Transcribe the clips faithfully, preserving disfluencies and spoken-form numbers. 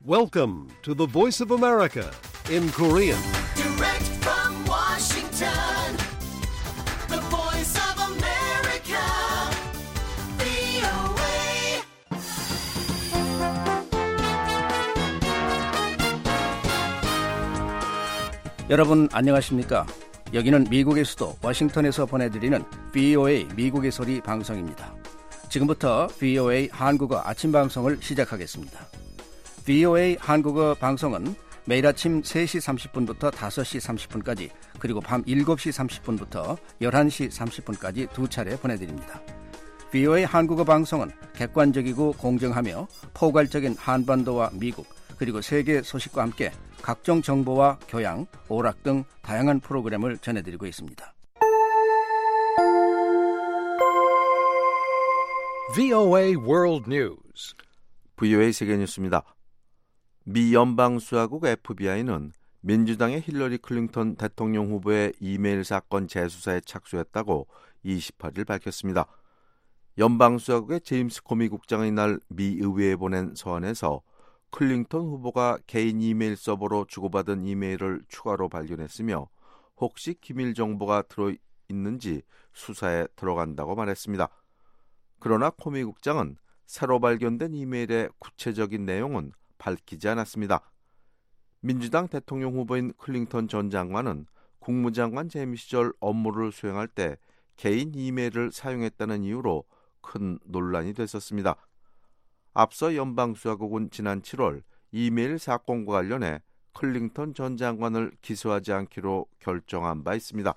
Welcome to the Voice of America in Korean. Direct from Washington, the Voice of America, 브이오에이. 여러분 안녕하십니까? 여기는 미국의 수도 워싱턴에서 보내드리는 브이오에이 미국의 소리 방송입니다. 지금부터 브이오에이 한국어 아침 방송을 시작하겠습니다. 브이오에이 한국어 방송은 매일 아침 세 시 삼십 분부터 다섯 시 삼십 분까지 그리고 밤 일곱 시 삼십 분부터 열한 시 삼십 분까지 두 차례 보내드립니다. 브이오에이 한국어 방송은 객관적이고 공정하며 포괄적인 한반도와 미국 그리고 세계 소식과 함께 각종 정보와 교양, 오락 등 다양한 프로그램을 전해드리고 있습니다. 브이오에이 World News. 브이오에이 세계뉴스입니다. 미 연방수사국 에프비아이는 민주당의 힐러리 클린턴 대통령 후보의 이메일 사건 재수사에 착수했다고 이십팔 일 밝혔습니다. 연방수사국의 제임스 코미 국장이 이날 미 의회에 보낸 서한에서 클린턴 후보가 개인 이메일 서버로 주고받은 이메일을 추가로 발견했으며 혹시 기밀 정보가 들어있는지 수사에 들어간다고 말했습니다. 그러나 코미 국장은 새로 발견된 이메일의 구체적인 내용은 밝히지 않았습니다. 민주당 대통령 후보인 클린턴 전 장관은 국무장관 재임 시절 업무를 수행할 때 개인 이메일을 사용했다는 이유로 큰 논란이 됐었습니다. 앞서 연방수사국은 지난 칠월 이메일 사건과 관련해 클린턴 전 장관을 기소하지 않기로 결정한 바 있습니다.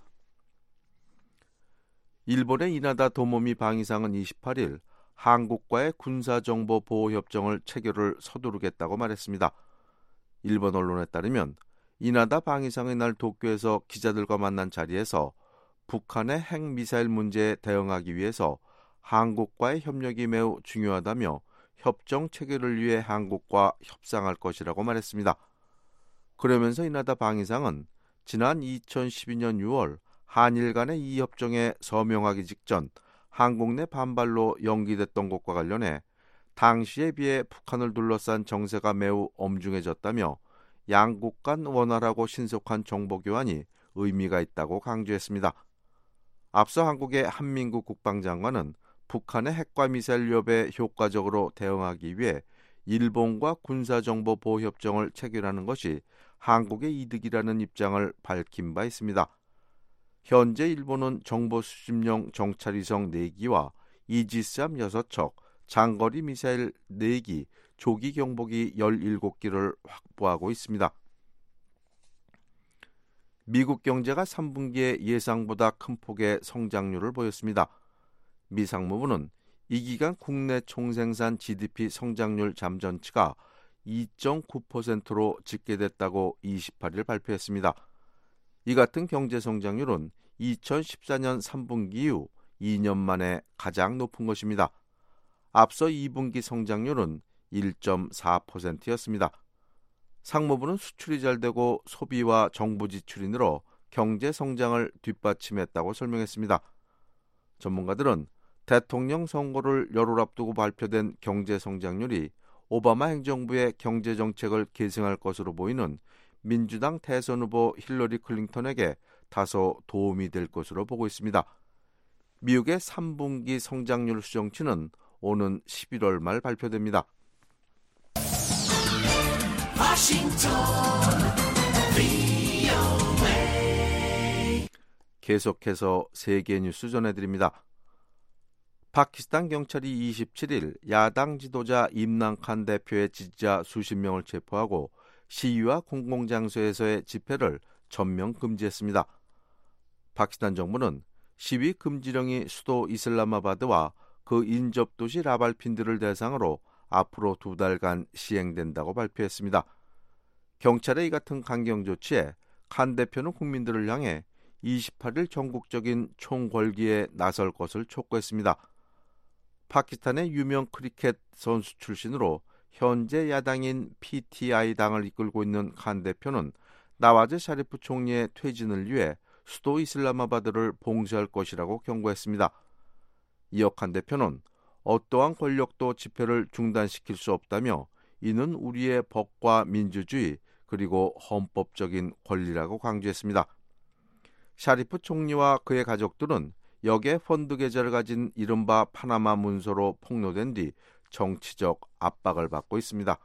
일본의 이나다 도모미 방위상은 이십팔 일 한국과의 군사정보 보호협정을 체결을 서두르겠다고 말했습니다. 일본 언론에 따르면 이나다 방위상이 날 도쿄에서 기자들과 만난 자리에서 북한의 핵미사일 문제에 대응하기 위해서 한국과의 협력이 매우 중요하다며 협정 체결을 위해 한국과 협상할 것이라고 말했습니다. 그러면서 이나다 방위상은 지난 이천십이 년 유월 한일 간의 이 협정에 서명하기 직전 한국 내 반발로 연기됐던 것과 관련해 당시에 비해 북한을 둘러싼 정세가 매우 엄중해졌다며 양국 간 원활하고 신속한 정보 교환이 의미가 있다고 강조했습니다. 앞서 한국의 한민구 국방장관은 북한의 핵과 미사일 위협에 효과적으로 대응하기 위해 일본과 군사정보 보호협정을 체결하는 것이 한국의 이득이라는 입장을 밝힌 바 있습니다. 현재 일본은 정보 수집용 정찰위성 네 기와 이지스함 여섯 척, 장거리 미사일 네 기, 조기 경보기 열일곱 기를 확보하고 있습니다. 미국 경제가 삼 분기에 예상보다 큰 폭의 성장률을 보였습니다. 미 상무부는 이 기간 국내 총생산 지디피 성장률 잠정치가 이 점 구 퍼센트로 집계됐다고 이십팔 일 발표했습니다. 이 같은 경제 성장률은 이천십사 년 삼 분기 이후 이 년 만에 가장 높은 것입니다. 앞서 이 분기 성장률은 일 점 사 퍼센트였습니다. 상무부는 수출이 잘 되고 소비와 정부 지출이 늘어 경제 성장을 뒷받침했다고 설명했습니다. 전문가들은 대통령 선거를 열흘 앞두고 발표된 경제 성장률이 오바마 행정부의 경제 정책을 계승할 것으로 보이는 민주당 대선 후보 힐러리 클린턴에게 다소 도움이 될 것으로 보고 있습니다. 미국의 삼 분기 성장률 수정치는 오는 십일월 말 발표됩니다. 워싱턴, 브이오에이. 계속해서 세계 뉴스 전해드립니다. 파키스탄 경찰이 이십칠 일 야당 지도자 임란 칸 대표의 지지자 수십 명을 체포하고 시위와 공공장소에서의 집회를 전면 금지했습니다. 파키스탄 정부는 시위 금지령이 수도 이슬라마바드와 그 인접도시 라발핀드를 대상으로 앞으로 두 달간 시행된다고 발표했습니다. 경찰의 이 같은 강경 조치에 칸 대표는 국민들을 향해 이십팔 일 전국적인 총궐기에 나설 것을 촉구했습니다. 파키스탄의 유명 크리켓 선수 출신으로 현재 야당인 피티아이 당을 이끌고 있는 칸 대표는 나와즈 샤리프 총리의 퇴진을 위해 수도 이슬라마바드를 봉쇄할 것이라고 경고했습니다. 이어 칸 대표는 어떠한 권력도 집회를 중단시킬 수 없다며 이는 우리의 법과 민주주의 그리고 헌법적인 권리라고 강조했습니다. 샤리프 총리와 그의 가족들은 역의 펀드 계좌를 가진 이른바 파나마 문서로 폭로된 뒤 정치적 압박을 받고 있습니다.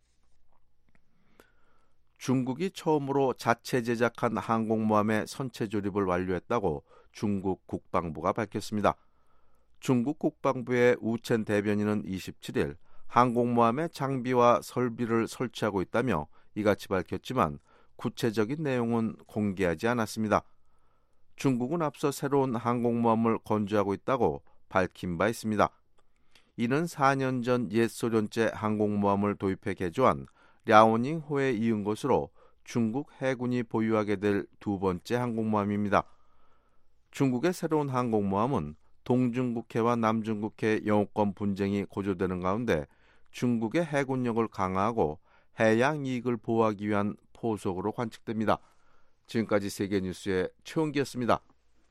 중국이 처음으로 자체 제작한 항공모함의 선체 조립을 완료했다고 중국 국방부가 밝혔습니다. 중국 국방부의 우첸 대변인은 이십칠일 항공모함의 장비와 설비를 설치하고 있다며 이같이 밝혔지만 구체적인 내용은 공개하지 않았습니다. 중국은 앞서 새로운 항공모함을 건조하고 있다고 밝힌 바 있습니다. 이는 사 년 전 옛 소련제 항공모함을 도입해 개조한 랴오닝호에 이은 것으로 중국 해군이 보유하게 될 두 번째 항공모함입니다. 중국의 새로운 항공모함은 동중국해와 남중국해 영유권 분쟁이 고조되는 가운데 중국의 해군력을 강화하고 해양 이익을 보호하기 위한 포석으로 관측됩니다. 지금까지 세계뉴스의 최원기였습니다.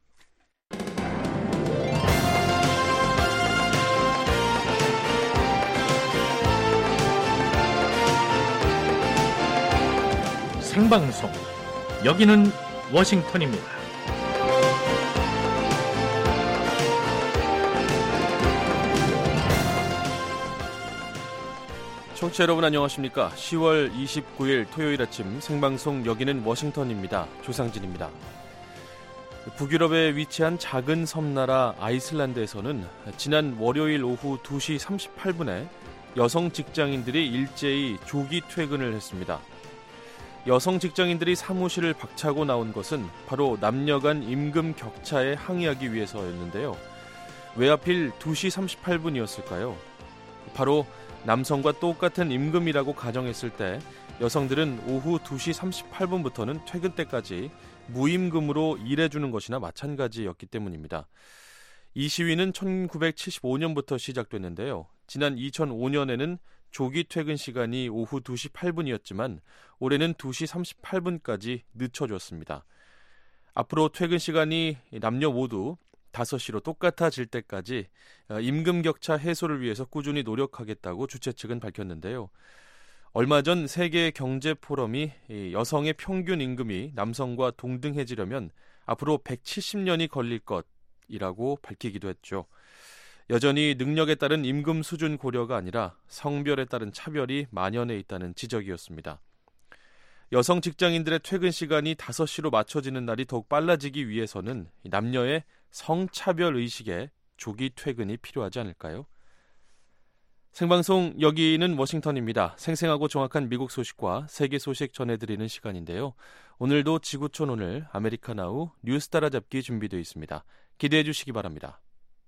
생방송, 여기는 워싱턴입니다. 청취자 여러분 안녕하십니까? 시월 이십구일 토요일 아침 생방송 여기는 워싱턴입니다. 조상진입니다. 북유럽에 위치한 작은 섬나라 아이슬란드에서는 지난 월요일 오후 두 시 삼십팔 분에 여성 직장인들이 일제히 조기 퇴근을 했습니다. 여성 직장인들이 사무실을 박차고 나온 것은 바로 남녀 간 임금 격차에 항의하기 위해서였는데요. 왜 하필 두 시 삼십팔 분이었을까요? 바로 남성과 똑같은 임금이라고 가정했을 때 여성들은 오후 두 시 삼십팔 분부터는 퇴근 때까지 무임금으로 일해주는 것이나 마찬가지였기 때문입니다. 이 시위는 천구백칠십오 년부터 시작됐는데요. 지난 이천오 년에는 조기 퇴근 시간이 오후 두 시 팔 분이었지만 올해는 두 시 삼십팔 분까지 늦춰졌습니다. 앞으로 퇴근 시간이 남녀 모두 다섯 시로 똑같아질 때까지 임금 격차 해소를 위해서 꾸준히 노력하겠다고 주최 측은 밝혔는데요. 얼마 전 세계 경제 포럼이 여성의 평균 임금이 남성과 동등해지려면 앞으로 백칠십 년이 걸릴 것이라고 밝히기도 했죠. 여전히 능력에 따른 임금 수준 고려가 아니라 성별에 따른 차별이 만연해 있다는 지적이었습니다. 여성 직장인들의 퇴근 시간이 다섯 시로 맞춰지는 날이 더욱 빨라지기 위해서는 남녀의 성차별 의식에 조기 퇴근이 필요하지 않을까요? 생방송 여기는 워싱턴입니다. 생생하고 정확한 미국 소식과 세계 소식 전해드리는 시간인데요. 오늘도 지구촌 오늘 아메리카나우 뉴스 따라잡기 준비되어 있습니다. 기대해 주시기 바랍니다.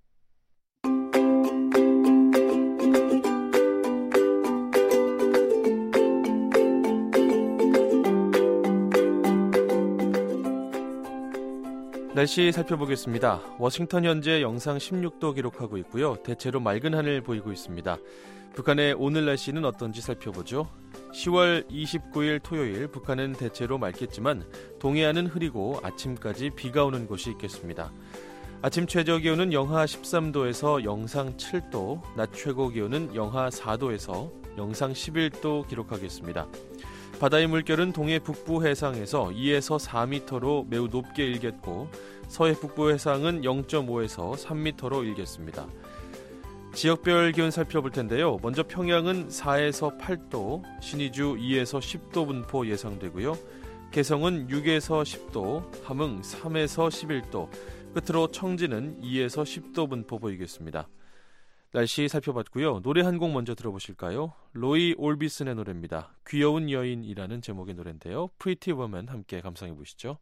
날씨 살펴보겠습니다. 워싱턴 현재 영상 십육 도 기록하고 있고요. 대체로 맑은 하늘 보이고 있습니다. 북한의 오늘 날씨는 어떤지 살펴보죠. 시월 이십구일 토요일 북한은 대체로 맑겠지만 동해안은 흐리고 아침까지 비가 오는 곳이 있겠습니다. 아침 최저 기온은 영하 십삼 도에서 영상 칠 도, 낮 최고 기온은 영하 사 도에서 영상 십일 도 기록하겠습니다. 바다의 물결은 동해 북부 해상에서 이에서 사 미터로 매우 높게 일겠고 서해 북부 해상은 영 점 오에서 삼 미터로 일겠습니다. 지역별 기온 살펴볼 텐데요. 먼저 평양은 사에서 팔 도, 신의주 이에서 십 도 분포 예상되고요. 개성은 육에서 십 도, 함흥 삼에서 십일 도, 끝으로 청진은 이에서 십 도 분포 보이겠습니다. 날씨 살펴봤고요. 노래 한 곡 먼저 들어보실까요? 로이 올비슨의 노래입니다. 귀여운 여인이라는 제목의 노래인데요. Pretty Woman 함께 감상해 보시죠.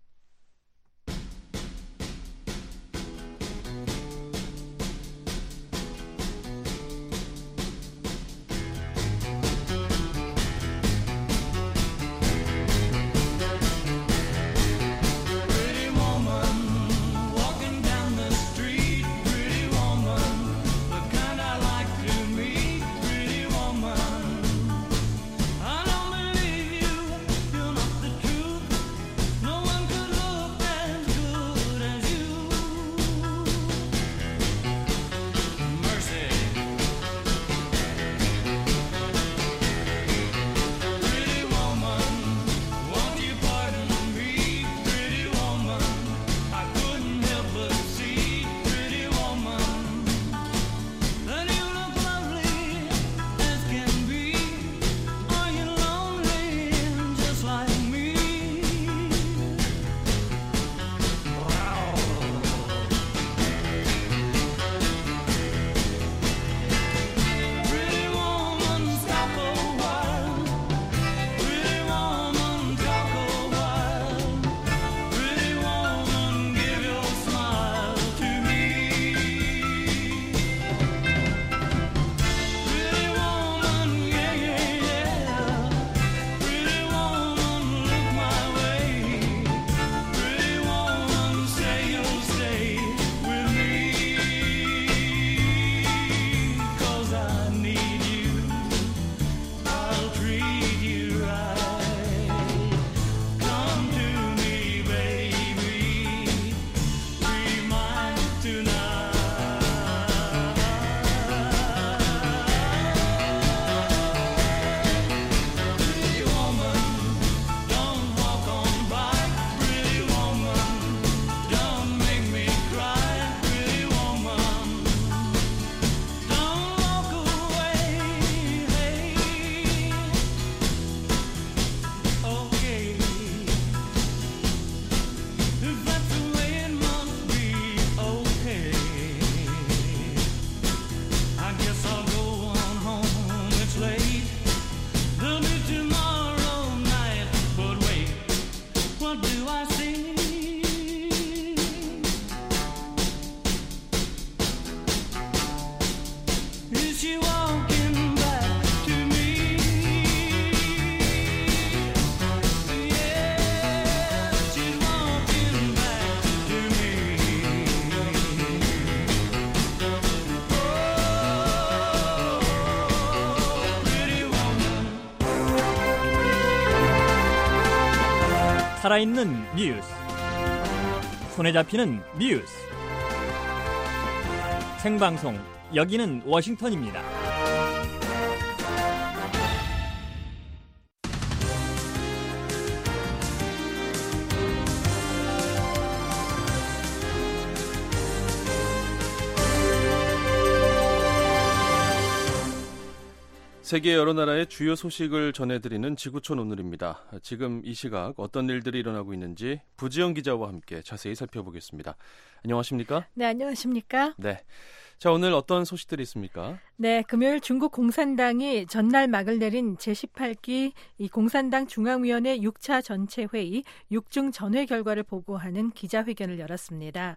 No one could 살아있는 뉴스, 손에 잡히는 뉴스. 생방송, 여기는 워싱턴입니다. 세계 여러 나라의 주요 소식을 전해드리는 지구촌 오늘입니다. 지금 이 시각 어떤 일들이 일어나고 있는지 부지영 기자와 함께 자세히 살펴보겠습니다. 안녕하십니까? 네, 안녕하십니까? 네. 자, 오늘 어떤 소식들이 있습니까? 네, 금요일 중국 공산당이 전날 막을 내린 제십팔 기 이 공산당 중앙위원회 육 차 전체 회의 육 중 전회 결과를 보고하는 기자회견을 열었습니다.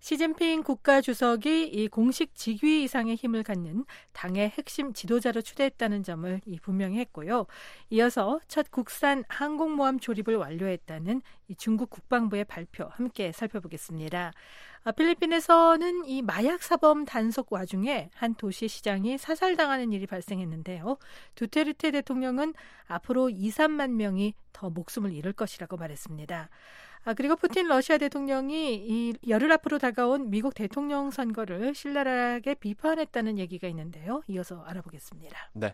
시진핑 국가주석이 이 공식 직위 이상의 힘을 갖는 당의 핵심 지도자로 추대했다는 점을 이 분명히 했고요. 이어서 첫 국산 항공모함 조립을 완료했다는 이 중국 국방부의 발표 함께 살펴보겠습니다. 아, 필리핀에서는 이 마약 사범 단속 와중에 한 도시 시장이 사살당하는 일이 발생했는데요. 두테르테 대통령은 앞으로 이, 삼만 명이 더 목숨을 잃을 것이라고 말했습니다. 아, 그리고 푸틴 러시아 대통령이 이 열흘 앞으로 다가온 미국 대통령 선거를 신랄하게 비판했다는 얘기가 있는데요. 이어서 알아보겠습니다. 네.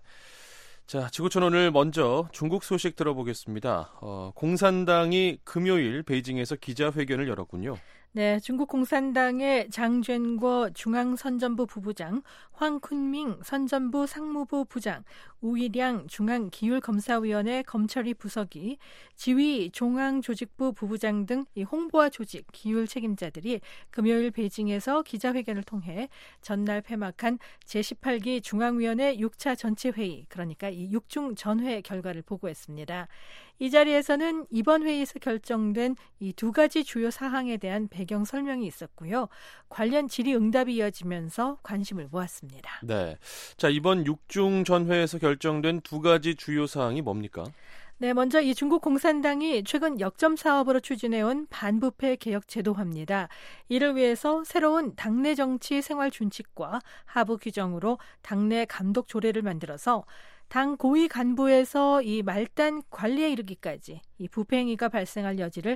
자, 지구촌 오늘 먼저 중국 소식 들어보겠습니다. 어, 공산당이 금요일 베이징에서 기자회견을 열었군요. 네, 중국 공산당의 장쥔거 중앙선전부 부부장, 황쿤밍 선전부 상무부 부장, 우이량 중앙기율검사위원회 검찰위 부서기, 지휘 중앙조직부 부부장 등 이 홍보와 조직, 기율 책임자들이 금요일 베이징에서 기자회견을 통해 전날 폐막한 제십팔 기 중앙위원회 육 차 전체 회의, 그러니까 이 육 중 전회 결과를 보고했습니다. 이 자리에서는 이번 회의에서 결정된 이 두 가지 주요 사항에 대한 배경 설명이 있었고요. 관련 질의응답이 이어지면서 관심을 모았습니다. 네, 자 이번 육 중 전회에서 결정된 두 가지 주요 사항이 뭡니까? 네, 먼저 이 중국 공산당이 최근 역점 사업으로 추진해온 반부패 개혁 제도화입니다. 이를 위해서 새로운 당내 정치 생활 준칙과 하부 규정으로 당내 감독 조례를 만들어서 당 고위 간부에서 이 말단 관리에 이르기까지 이 부패 행위가 발생할 여지를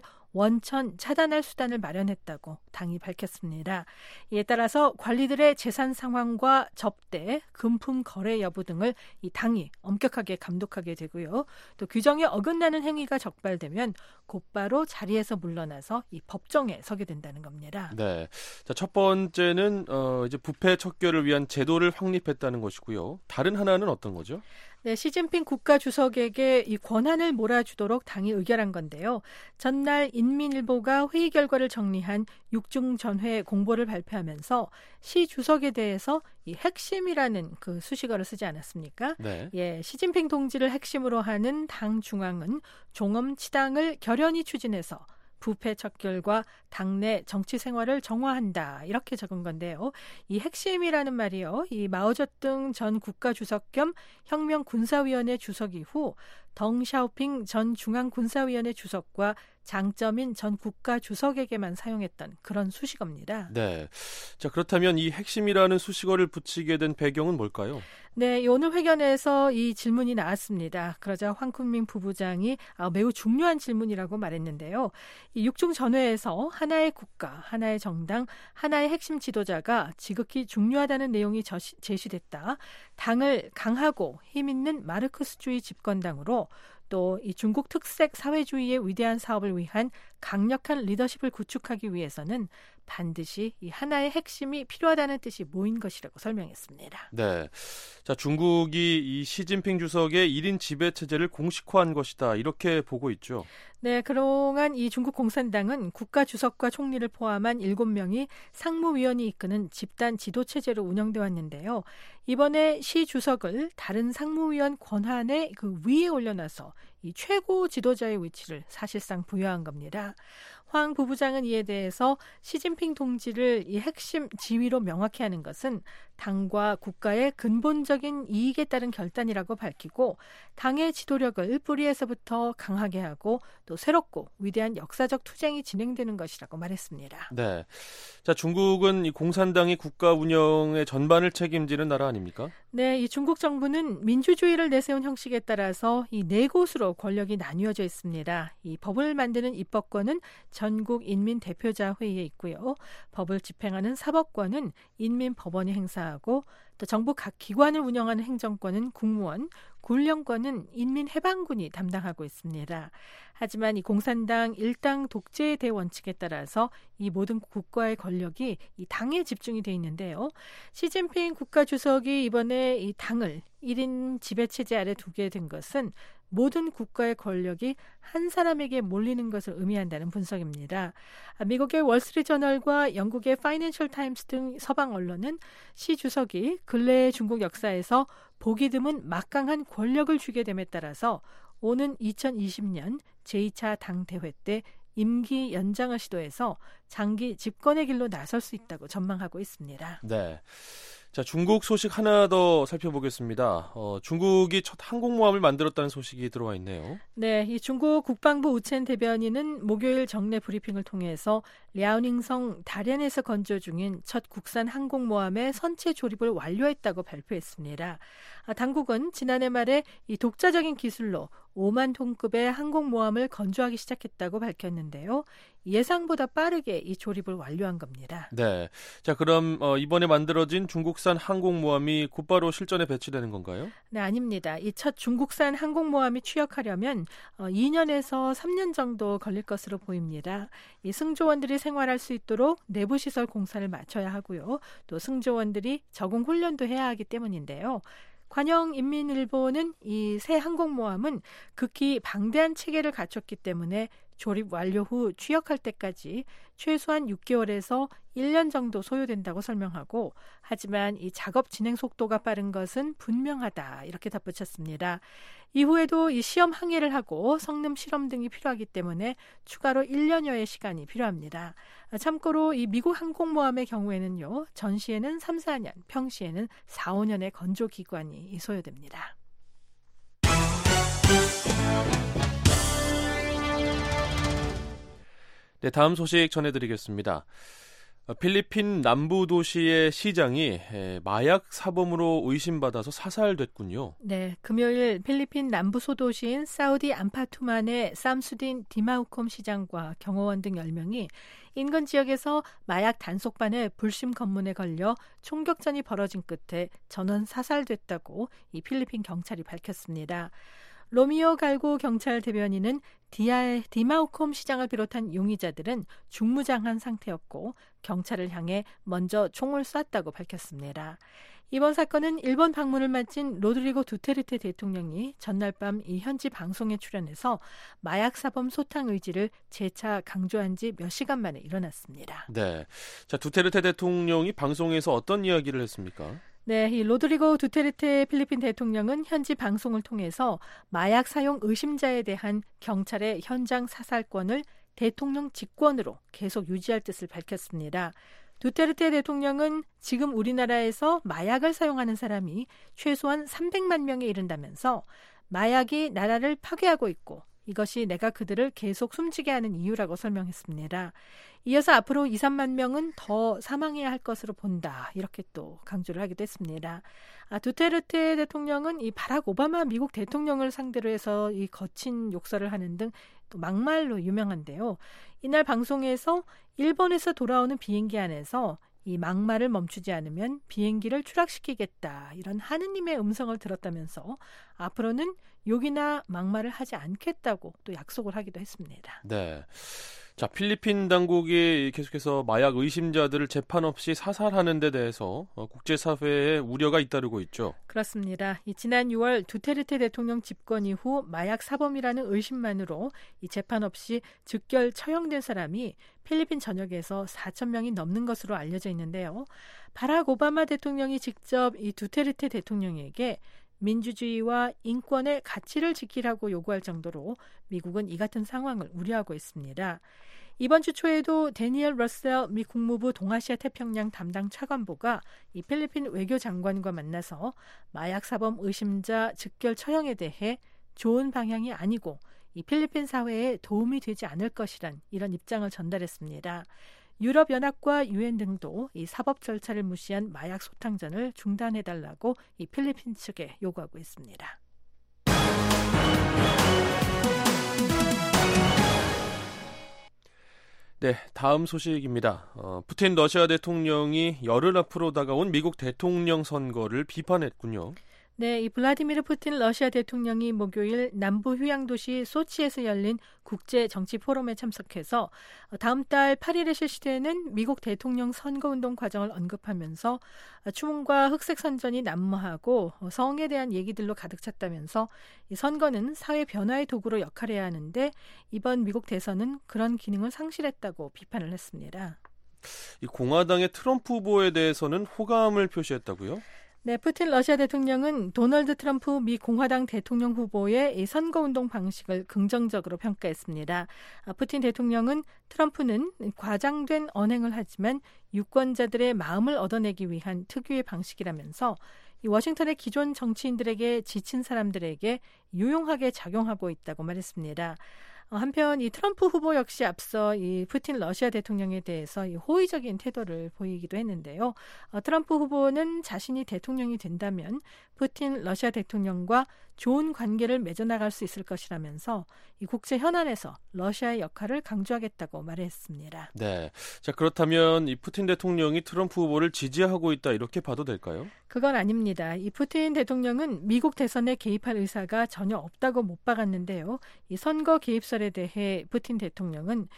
원천 차단할 수단을 마련했다고 당이 밝혔습니다. 이에 따라서 관리들의 재산 상황과 접대, 금품 거래 여부 등을 이 당이 엄격하게 감독하게 되고요. 또 규정에 어긋나는 행위가 적발되면 곧바로 자리에서 물러나서 이 법정에 서게 된다는 겁니다. 네, 자, 첫 번째는 어, 이제 부패 척결을 위한 제도를 확립했다는 것이고요. 다른 하나는 어떤 거죠? 네, 시진핑 국가주석에게 이 권한을 몰아주도록 당이 의결한 건데요. 전날 인민일보가 회의 결과를 정리한 육 중 전회 공보를 발표하면서 시 주석에 대해서 이 핵심이라는 그 수식어를 쓰지 않았습니까? 네. 예, 시진핑 동지를 핵심으로 하는 당 중앙은 종엄치당을 결연히 추진해서 부패 척결과 당내 정치 생활을 정화한다, 이렇게 적은 건데요. 이 핵심이라는 말이요, 이 마오쩌둥 전 국가주석 겸 혁명군사위원회 주석 이후 덩샤오핑 전 중앙군사위원회 주석과 장쩌민 전 국가주석에게만 사용했던 그런 수식어입니다. 네. 자, 그렇다면 이 핵심이라는 수식어를 붙이게 된 배경은 뭘까요? 네, 오늘 회견에서 이 질문이 나왔습니다. 그러자 황쿤밍 부부장이 매우 중요한 질문이라고 말했는데요. 이 육 중 전회에서 하나의 국가, 하나의 정당, 하나의 핵심 지도자가 지극히 중요하다는 내용이 제시됐다. 당을 강하고 힘있는 마르크스주의 집권당으로 또 이 중국 특색 사회주의의 위대한 사업을 위한 강력한 리더십을 구축하기 위해서는 반드시 이 하나의 핵심이 필요하다는 뜻이 모인 것이라고 설명했습니다. 네, 자 중국이 이 시진핑 주석의 일 인 지배 체제를 공식화한 것이다, 이렇게 보고 있죠. 네, 그동안 이 중국 공산당은 국가 주석과 총리를 포함한 일곱 명이 상무위원이 이끄는 집단 지도 체제로 운영돼 왔는데요. 이번에 시 주석을 다른 상무위원 권한의 그 위에 올려놔서 이 최고 지도자의 위치를 사실상 부여한 겁니다. 황 부부장은 이에 대해서 시진핑 동지를 이 핵심 지위로 명확히 하는 것은 당과 국가의 근본적인 이익에 따른 결단이라고 밝히고 당의 지도력을 뿌리에서부터 강하게 하고 또 새롭고 위대한 역사적 투쟁이 진행되는 것이라고 말했습니다. 네. 자, 중국은 이 공산당이 국가 운영의 전반을 책임지는 나라 아닙니까? 네, 이 중국 정부는 민주주의를 내세운 형식에 따라서 이 네 곳으로 권력이 나뉘어져 있습니다. 이 법을 만드는 입법권은 전국 인민대표자 회의에 있고요. 법을 집행하는 사법권은 인민법원이 행사하고 또 정부 각 기관을 운영하는 행정권은 국무원, 군령권은 인민해방군이 담당하고 있습니다. 하지만 이 공산당 일당 독재의 대원칙에 따라서 이 모든 국가의 권력이 이 당에 집중이 돼 있는데요. 시진핑 국가주석이 이번에 이 당을 일 인 지배체제 아래 두게 된 것은 모든 국가의 권력이 한 사람에게 몰리는 것을 의미한다는 분석입니다. 미국의 월스트리트저널과 영국의 파이낸셜 타임스 등 서방 언론은 시 주석이 근래의 중국 역사에서 보기 드문 막강한 권력을 쥐게 됨에 따라서 오는 이천이십 년 제이 차 당대회 때 임기 연장을 시도해서 장기 집권의 길로 나설 수 있다고 전망하고 있습니다. 네. 자, 중국 소식 하나 더 살펴보겠습니다. 어, 중국이 첫 항공모함을 만들었다는 소식이 들어와 있네요. 네, 이 중국 국방부 우첸 대변인은 목요일 정례 브리핑을 통해서 랴오닝성 다롄에서 건조 중인 첫 국산 항공모함의 선체 조립을 완료했다고 발표했습니다. 아, 당국은 지난해 말에 이 독자적인 기술로 오만 톤급의 항공모함을 건조하기 시작했다고 밝혔는데요. 예상보다 빠르게 이 조립을 완료한 겁니다. 네. 자, 그럼 어, 이번에 만들어진 중국산 항공모함이 곧바로 실전에 배치되는 건가요? 네, 아닙니다. 이 첫 중국산 항공모함이 취역하려면 어, 이 년에서 삼 년 정도 걸릴 것으로 보입니다. 이 승조원들이 생활할 수 있도록 내부 시설 공사를 마쳐야 하고요. 또 승조원들이 적응 훈련도 해야 하기 때문인데요. 관영인민일보는 이 새 항공모함은 극히 방대한 체계를 갖췄기 때문에 조립 완료 후 취역할 때까지 최소한 육 개월에서 일 년 정도 소요된다고 설명하고, 하지만 이 작업 진행 속도가 빠른 것은 분명하다 이렇게 덧붙였습니다. 이후에도 이 시험 항해를 하고 성능 실험 등이 필요하기 때문에 추가로 일 년여의 시간이 필요합니다. 참고로 이 미국 항공모함의 경우에는요, 전시에는 삼, 사 년, 평시에는 사, 오 년의 건조 기간이 소요됩니다. 네, 다음 소식 전해드리겠습니다. 필리핀 남부 도시의 시장이 마약 사범으로 의심받아서 사살됐군요. 네, 금요일 필리핀 남부 소도시인 사우디 암파투만의 쌈수딘 디마우콤 시장과 경호원 등 열 명이 인근 지역에서 마약 단속반의 불심 검문에 걸려 총격전이 벌어진 끝에 전원 사살됐다고 이 필리핀 경찰이 밝혔습니다. 로미오 갈고 경찰 대변인은 디아의 디마우콤 시장을 비롯한 용의자들은 중무장한 상태였고 경찰을 향해 먼저 총을 쐈다고 밝혔습니다. 이번 사건은 일본 방문을 마친 로드리고 두테르테 대통령이 전날 밤 이 현지 방송에 출연해서 마약 사범 소탕 의지를 재차 강조한 지 몇 시간 만에 일어났습니다. 네, 자 두테르테 대통령이 방송에서 어떤 이야기를 했습니까? 네, 이 로드리고 두테르테 필리핀 대통령은 현지 방송을 통해서 마약 사용 의심자에 대한 경찰의 현장 사살권을 대통령 직권으로 계속 유지할 뜻을 밝혔습니다. 두테르테 대통령은 지금 우리나라에서 마약을 사용하는 사람이 최소한 삼백만 명에 이른다면서 마약이 나라를 파괴하고 있고 이것이 내가 그들을 계속 숨지게 하는 이유라고 설명했습니다. 이어서 앞으로 이, 삼만 명은 더 사망해야 할 것으로 본다. 이렇게 또 강조를 하기도 했습니다. 아, 두테르테 대통령은 이 바락 오바마 미국 대통령을 상대로 해서 이 거친 욕설을 하는 등 또 막말로 유명한데요. 이날 방송에서 일본에서 돌아오는 비행기 안에서 이 막말을 멈추지 않으면 비행기를 추락시키겠다. 이런 하느님의 음성을 들었다면서 앞으로는 욕이나 막말을 하지 않겠다고 또 약속을 하기도 했습니다. 네. 자, 필리핀 당국이 계속해서 마약 의심자들을 재판 없이 사살하는 데 대해서 국제사회에 우려가 잇따르고 있죠. 그렇습니다. 이 지난 유월 두테르테 대통령 집권 이후 마약 사범이라는 의심만으로 이 재판 없이 즉결 처형된 사람이 필리핀 전역에서 사천 명이 넘는 것으로 알려져 있는데요. 바락 오바마 대통령이 직접 이 두테르테 대통령에게 민주주의와 인권의 가치를 지키라고 요구할 정도로 미국은 이 같은 상황을 우려하고 있습니다. 이번 주 초에도 데니엘 러셀 미 국무부 동아시아 태평양 담당 차관보가 이 필리핀 외교장관과 만나서 마약 사범 의심자 즉결 처형에 대해 좋은 방향이 아니고 이 필리핀 사회에 도움이 되지 않을 것이란 이런 입장을 전달했습니다. 유럽연합과 유엔 등도 이 사법 절차를 무시한 마약 소탕전을 중단해달라고 이 필리핀 측에 요구하고 있습니다. 네, 다음 소식입니다. 어, 푸틴 러시아 대통령이 열흘 앞으로 다가온 미국 대통령 선거를 비판했군요. 네, 이 블라디미르 푸틴 러시아 대통령이 목요일 남부 휴양 도시 소치에서 열린 국제 정치 포럼에 참석해서 다음 달 팔 일에 실시되는 미국 대통령 선거운동 과정을 언급하면서 추문과 흑색 선전이 난무하고 성에 대한 얘기들로 가득 찼다면서 이 선거는 사회 변화의 도구로 역할해야 하는데 이번 미국 대선은 그런 기능을 상실했다고 비판을 했습니다. 이 공화당의 트럼프 후보에 대해서는 호감을 표시했다고요? 네, 푸틴 러시아 대통령은 도널드 트럼프 미 공화당 대통령 후보의 이 선거운동 방식을 긍정적으로 평가했습니다. 푸틴 대통령은 트럼프는 과장된 언행을 하지만 유권자들의 마음을 얻어내기 위한 특유의 방식이라면서 이 워싱턴의 기존 정치인들에게 지친 사람들에게 유용하게 작용하고 있다고 말했습니다. 한편 이 트럼프 후보 역시 앞서 이 푸틴 러시아 대통령에 대해서 이 호의적인 태도를 보이기도 했는데요. 어, 트럼프 후보는 자신이 대통령이 된다면 푸틴 러시아 대통령과 좋은 관계를 맺어나갈 수 있을 것이라면서 이 국제 현안에서 러시아의 역할을 강조하겠다고 말했습니다. 네, 자 그렇다면 이 푸틴 대통령이 트럼프 후보를 지지하고 있다 이렇게 봐도 될까요? 그건 아닙니다. 이 푸틴 대통령은 미국 대선에 개입할 의사가 전혀 없다고 못 박았는데요. 이 선거 개입설에 대해 푸틴 대통령은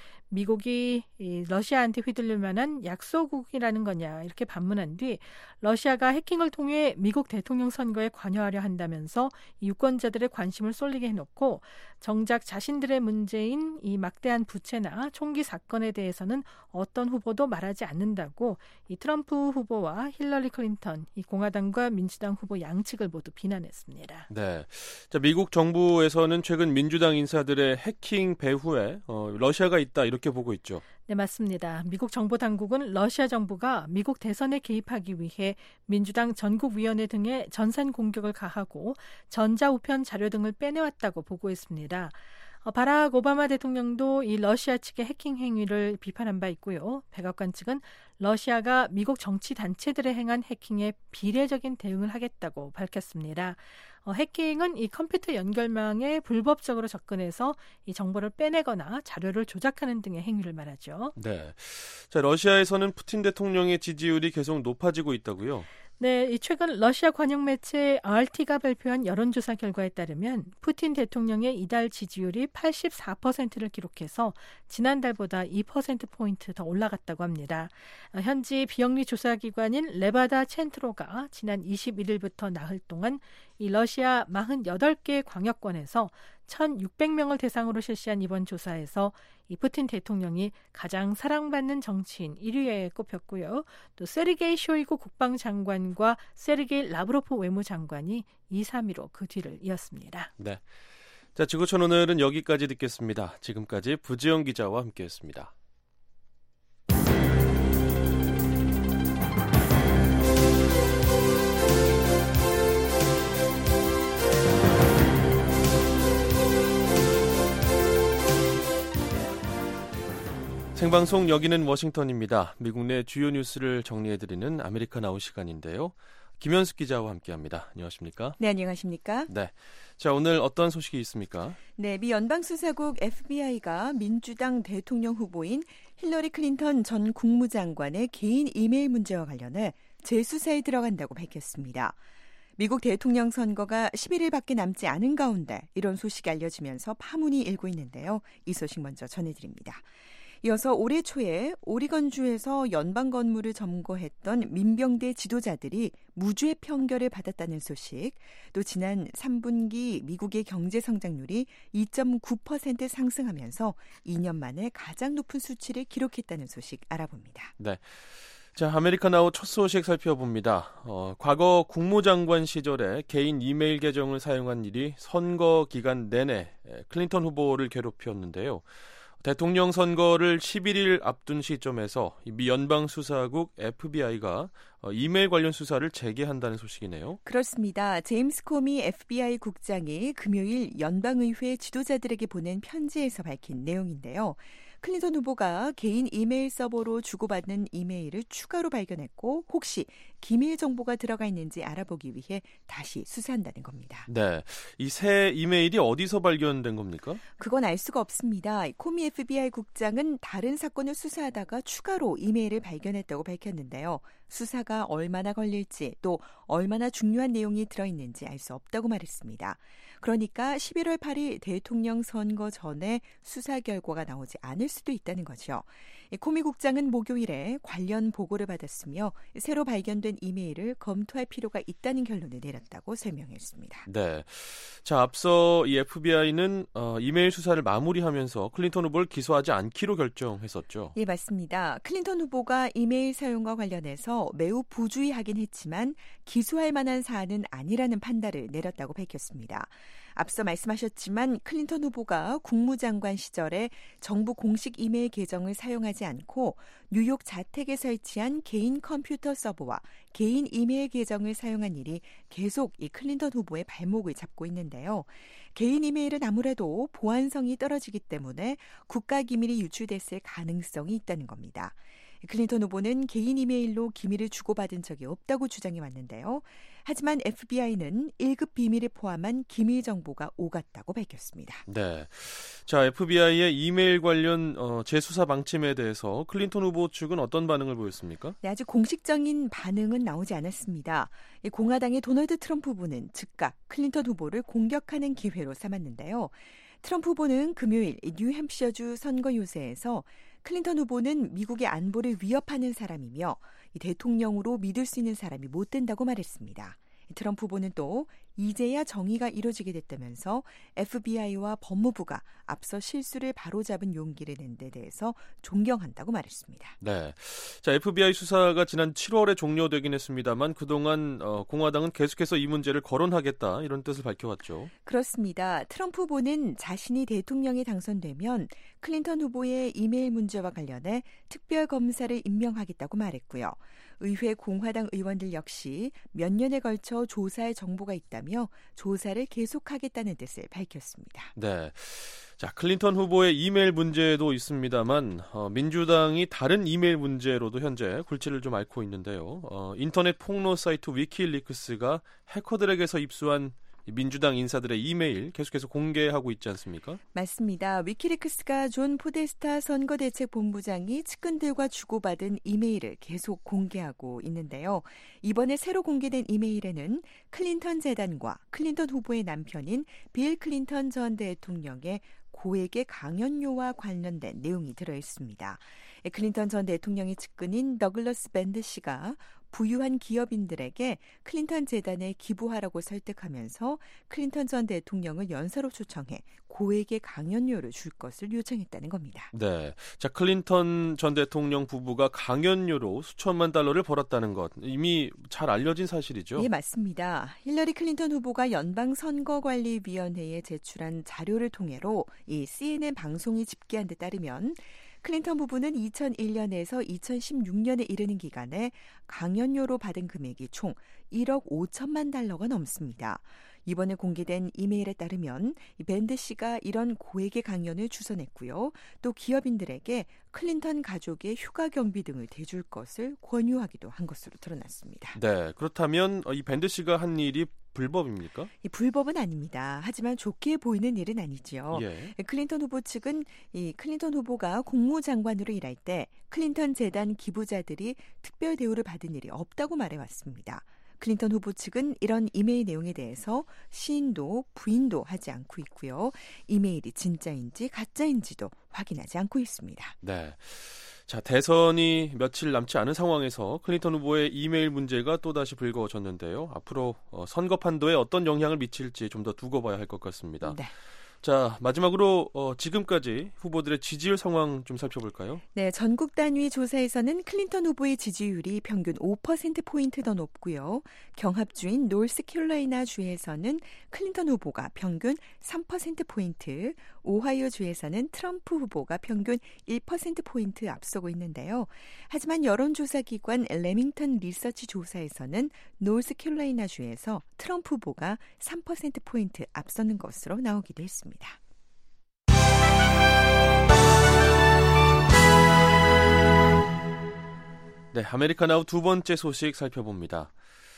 미국이 이 러시아한테 휘둘릴 만한 약소국이라는 거냐 이렇게 반문한 뒤 러시아가 해킹을 통해 미국 대통령 선거에 관여하려 한다면서 유권자들의 관심을 쏠리게 해놓고 정작 자신들의 문제인 이 막대한 부채나 총기 사건에 대해서는 어떤 후보도 말하지 않는다고 이 트럼프 후보와 힐러리 클린턴, 이 공화당과 민주당 후보 양측을 모두 비난했습니다. 네, 자 미국 정부에서는 최근 민주당 인사들의 해킹 배후에 어, 러시아가 있다 이렇게 보고 있죠. 네, 맞습니다. 미국 정보 당국은 러시아 정부가 미국 대선에 개입하기 위해 민주당 전국위원회 등의 전산 공격을 가하고 전자우편 자료 등을 빼내왔다고 보고했습니다. 어, 바락 오바마 대통령도 이 러시아 측의 해킹 행위를 비판한 바 있고요. 백악관 측은 러시아가 미국 정치 단체들에 행한 해킹에 비례적인 대응을 하겠다고 밝혔습니다. 어, 해킹은 이 컴퓨터 연결망에 불법적으로 접근해서 이 정보를 빼내거나 자료를 조작하는 등의 행위를 말하죠. 네, 자 러시아에서는 푸틴 대통령의 지지율이 계속 높아지고 있다고요? 네, 이 최근 러시아 관영 매체 알티가 발표한 여론조사 결과에 따르면 푸틴 대통령의 이달 지지율이 팔십사 퍼센트를 기록해서 지난달보다 이 퍼센트포인트 더 올라갔다고 합니다. 현지 비영리 조사기관인 레바다 첸트로가 지난 이십일 일부터 나흘 동안 이 러시아 사십팔 개 광역권에서 천육백 명을 대상으로 실시한 이번 조사에서 이 푸틴 대통령이 가장 사랑받는 정치인 일 위에 꼽혔고요. 또 세르게이 쇼이구 국방장관과 세르게이 라브로프 외무장관이 이, 삼 위로 그 뒤를 이었습니다. 네, 자 지구촌 오늘은 여기까지 듣겠습니다. 지금까지 부지영 기자와 함께했습니다. 생방송 여기는 워싱턴입니다. 미국 내 주요 뉴스를 정리해드리는 아메리카나우 시간인데요. 김현숙 기자와 함께합니다. 안녕하십니까? 네, 안녕하십니까? 네, 자 오늘 어떤 소식이 있습니까? 네, 미 연방수사국 에프비아이가 민주당 대통령 후보인 힐러리 클린턴 전 국무장관의 개인 이메일 문제와 관련해 재수사에 들어간다고 밝혔습니다. 미국 대통령 선거가 십일 일밖에 남지 않은 가운데 이런 소식이 알려지면서 파문이 일고 있는데요. 이 소식 먼저 전해드립니다. 이어서 올해 초에 오리건주에서 연방 건물을 점거했던 민병대 지도자들이 무죄 판결을 받았다는 소식, 또 지난 삼 분기 미국의 경제 성장률이 이 점 구 퍼센트 상승하면서 이 년 만에 가장 높은 수치를 기록했다는 소식 알아봅니다. 네, 자 아메리카나우 첫 소식 살펴봅니다. 어, 과거 국무장관 시절에 개인 이메일 계정을 사용한 일이 선거 기간 내내 클린턴 후보를 괴롭혔는데요. 대통령 선거를 십일 일 앞둔 시점에서 미 연방수사국 에프비아이가 이메일 관련 수사를 재개한다는 소식이네요. 그렇습니다. 제임스 코미 에프비아이 국장이 금요일 연방의회 지도자들에게 보낸 편지에서 밝힌 내용인데요. 클린턴 후보가 개인 이메일 서버로 주고받는 이메일을 추가로 발견했고 혹시 기밀 정보가 들어가 있는지 알아보기 위해 다시 수사한다는 겁니다. 네, 이 새 이메일이 어디서 발견된 겁니까? 그건 알 수가 없습니다. 코미 에프비아이 국장은 다른 사건을 수사하다가 추가로 이메일을 발견했다고 밝혔는데요. 수사가 얼마나 걸릴지 또 얼마나 중요한 내용이 들어있는지 알 수 없다고 말했습니다. 그러니까 십일월 팔일 대통령 선거 전에 수사 결과가 나오지 않을 수도 있다는 거죠. 코미 국장은 목요일에 관련 보고를 받았으며 새로 발견된 이메일을 검토할 필요가 있다는 결론을 내렸다고 설명했습니다. 네, 자 앞서 이 에프비아이는 어, 이메일 수사를 마무리하면서 클린턴 후보를 기소하지 않기로 결정했었죠. 예, 맞습니다. 클린턴 후보가 이메일 사용과 관련해서 매우 부주의하긴 했지만 기소할 만한 사안은 아니라는 판단을 내렸다고 밝혔습니다. 앞서 말씀하셨지만 클린턴 후보가 국무장관 시절에 정부 공식 이메일 계정을 사용하지 않고 뉴욕 자택에 설치한 개인 컴퓨터 서버와 개인 이메일 계정을 사용한 일이 계속 이 클린턴 후보의 발목을 잡고 있는데요. 개인 이메일은 아무래도 보안성이 떨어지기 때문에 국가기밀이 유출됐을 가능성이 있다는 겁니다. 클린턴 후보는 개인 이메일로 기밀을 주고받은 적이 없다고 주장해 왔는데요. 하지만 에프비아이는 일 급 비밀을 포함한 기밀 정보가 오갔다고 밝혔습니다. 네, 자 에프비아이의 이메일 관련 어, 재수사 방침에 대해서 클린턴 후보 측은 어떤 반응을 보였습니까? 네, 아직 공식적인 반응은 나오지 않았습니다. 공화당의 도널드 트럼프 후보는 즉각 클린턴 후보를 공격하는 기회로 삼았는데요. 트럼프 후보는 금요일 뉴햄프셔주 선거 요새에서 클린턴 후보는 미국의 안보를 위협하는 사람이며 대통령으로 믿을 수 있는 사람이 못 된다고 말했습니다. 트럼프 후보는 또 이제야 정의가 이루어지게 됐다면서 에프비아이와 법무부가 앞서 실수를 바로잡은 용기를 낸 데 대해서 존경한다고 말했습니다. 네, 자 에프비아이 수사가 지난 칠월에 종료되긴 했습니다만 그동안 어, 공화당은 계속해서 이 문제를 거론하겠다 이런 뜻을 밝혀왔죠. 그렇습니다. 트럼프 후보는 자신이 대통령에 당선되면 클린턴 후보의 이메일 문제와 관련해 특별검사를 임명하겠다고 말했고요. 의회 공화당 의원들 역시 몇 년에 걸쳐 조사할 정보가 있다며 조사를 계속하겠다는 뜻을 밝혔습니다. 네, 자 클린턴 후보의 이메일 문제도 있습니다만 어, 민주당이 다른 이메일 문제로도 현재 골치를 좀 앓고 있는데요. 어, 인터넷 폭로 사이트 위키리크스가 해커들에게서 입수한 민주당 인사들의 이메일 계속해서 공개하고 있지 않습니까? 맞습니다. 위키리크스가 존 포데스타 선거대책본부장이 측근들과 주고받은 이메일을 계속 공개하고 있는데요. 이번에 새로 공개된 이메일에는 클린턴 재단과 클린턴 후보의 남편인 빌 클린턴 전 대통령의 고액의 강연료와 관련된 내용이 들어있습니다. 클린턴 전 대통령의 측근인 더글러스 밴드 씨가 부유한 기업인들에게 클린턴 재단에 기부하라고 설득하면서 클린턴 전 대통령을 연사로 초청해 고액의 강연료를 줄 것을 요청했다는 겁니다. 네, 자 클린턴 전 대통령 부부가 강연료로 수천만 달러를 벌었다는 것 이미 잘 알려진 사실이죠? 예, 맞습니다. 힐러리 클린턴 후보가 연방선거관리위원회에 제출한 자료를 통해로 이 씨엔엔 방송이 집계한 데 따르면 클린턴 부부는 이천일 년에서 이천십육 년에 이르는 기간에 강연료로 받은 금액이 총 일억 오천만 달러가 넘습니다. 이번에 공개된 이메일에 따르면 밴드 씨가 이런 고액의 강연을 주선했고요. 또 기업인들에게 클린턴 가족의 휴가 경비 등을 대줄 것을 권유하기도 한 것으로 드러났습니다. 네, 그렇다면 이 밴드 씨가 한 일이 불법입니까? 이 불법은 아닙니다. 하지만 좋게 보이는 일은 아니죠. 예. 클린턴 후보 측은 이 클린턴 후보가 국무장관으로 일할 때 클린턴 재단 기부자들이 특별 대우를 받은 일이 없다고 말해왔습니다. 클린턴 후보 측은 이런 이메일 내용에 대해서 시인도 부인도 하지 않고 있고요. 이메일이 진짜인지 가짜인지도 확인하지 않고 있습니다. 네. 자, 대선이 며칠 남지 않은 상황에서 클린턴 후보의 이메일 문제가 또다시 불거졌는데요. 앞으로 어, 선거 판도에 어떤 영향을 미칠지 좀 더 두고 봐야 할 것 같습니다. 네. 자, 마지막으로 어, 지금까지 후보들의 지지율 상황 좀 살펴볼까요? 네, 전국 단위 조사에서는 클린턴 후보의 지지율이 평균 오 퍼센트포인트 더 높고요. 경합주인 노스캐롤라이나 주에서는 클린턴 후보가 평균 삼 퍼센트포인트, 오하이오 주에서는 트럼프 후보가 평균 일 퍼센트포인트 앞서고 있는데요. 하지만 여론조사기관 레밍턴 리서치 조사에서는 노스캐롤라이나 주에서 트럼프 후보가 삼 퍼센트포인트 앞서는 것으로 나오기도 했습니다. 네, 아메리카나우 두 번째 소식 살펴봅니다.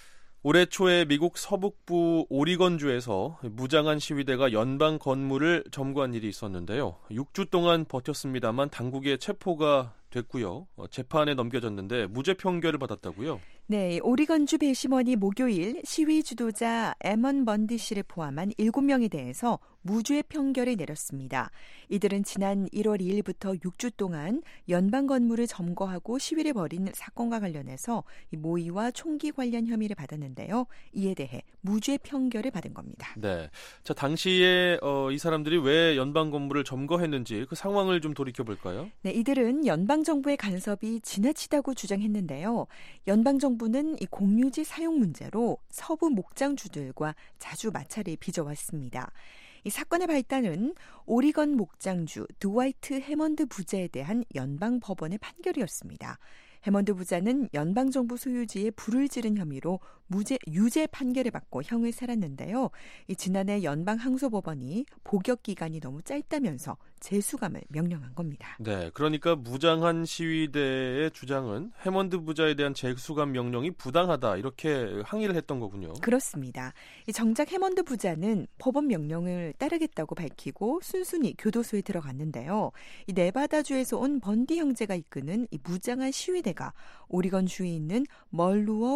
올해 초에 미국 서북부 오리건주에서 무장한 시위대가 연방 건물을 점거한 일이 있었는데요. 육 주 동안 버텼습니다만 당국의 체포가 됐고요. 재판에 넘겨졌는데 무죄 판결을 받았다고요? 네, 오리건주 배심원이 목요일 시위 주도자 에먼 번디 씨를 포함한 일곱 명에 대해서 무죄 판결을 내렸습니다. 이들은 지난 일월 이일부터 육 주 동안 연방 건물을 점거하고 시위를 벌인 사건과 관련해서 모의와 총기 관련 혐의를 받았는데요. 이에 대해 무죄 판결을 받은 겁니다. 네, 자 당시에 어, 이 사람들이 왜 연방 건물을 점거했는지 그 상황을 좀 돌이켜 볼까요? 네, 이들은 연방 정부의 간섭이 지나치다고 주장했는데요. 연방 정부는 이 공유지 사용 문제로 서부 목장주들과 자주 마찰을 빚어왔습니다. 이 사건의 발단은 오리건 목장주 드와이트 해먼드 부자에 대한 연방 법원의 판결이었습니다. 해먼드 부자는 연방정부 소유지에 불을 지른 혐의로 무죄, 유죄 판결을 받고 형을 살았는데요. 이 지난해 연방항소법원이 복역 기간이 너무 짧다면서 재수감을 명령한 겁니다. 네, 그러니까 무장한 시위대의 주장은 해먼드 부자에 대한 재수감 명령이 부당하다 이렇게 항의를 했던 거군요. 그렇습니다. 이 정작 해먼드 부자는 법원 명령을 따르겠다고 밝히고 순순히 교도소에 들어갔는데요. 이 네바다주에서 온 번디 형제가 이끄는 이 무장한 시위대가 오리건주에 있는 멀루어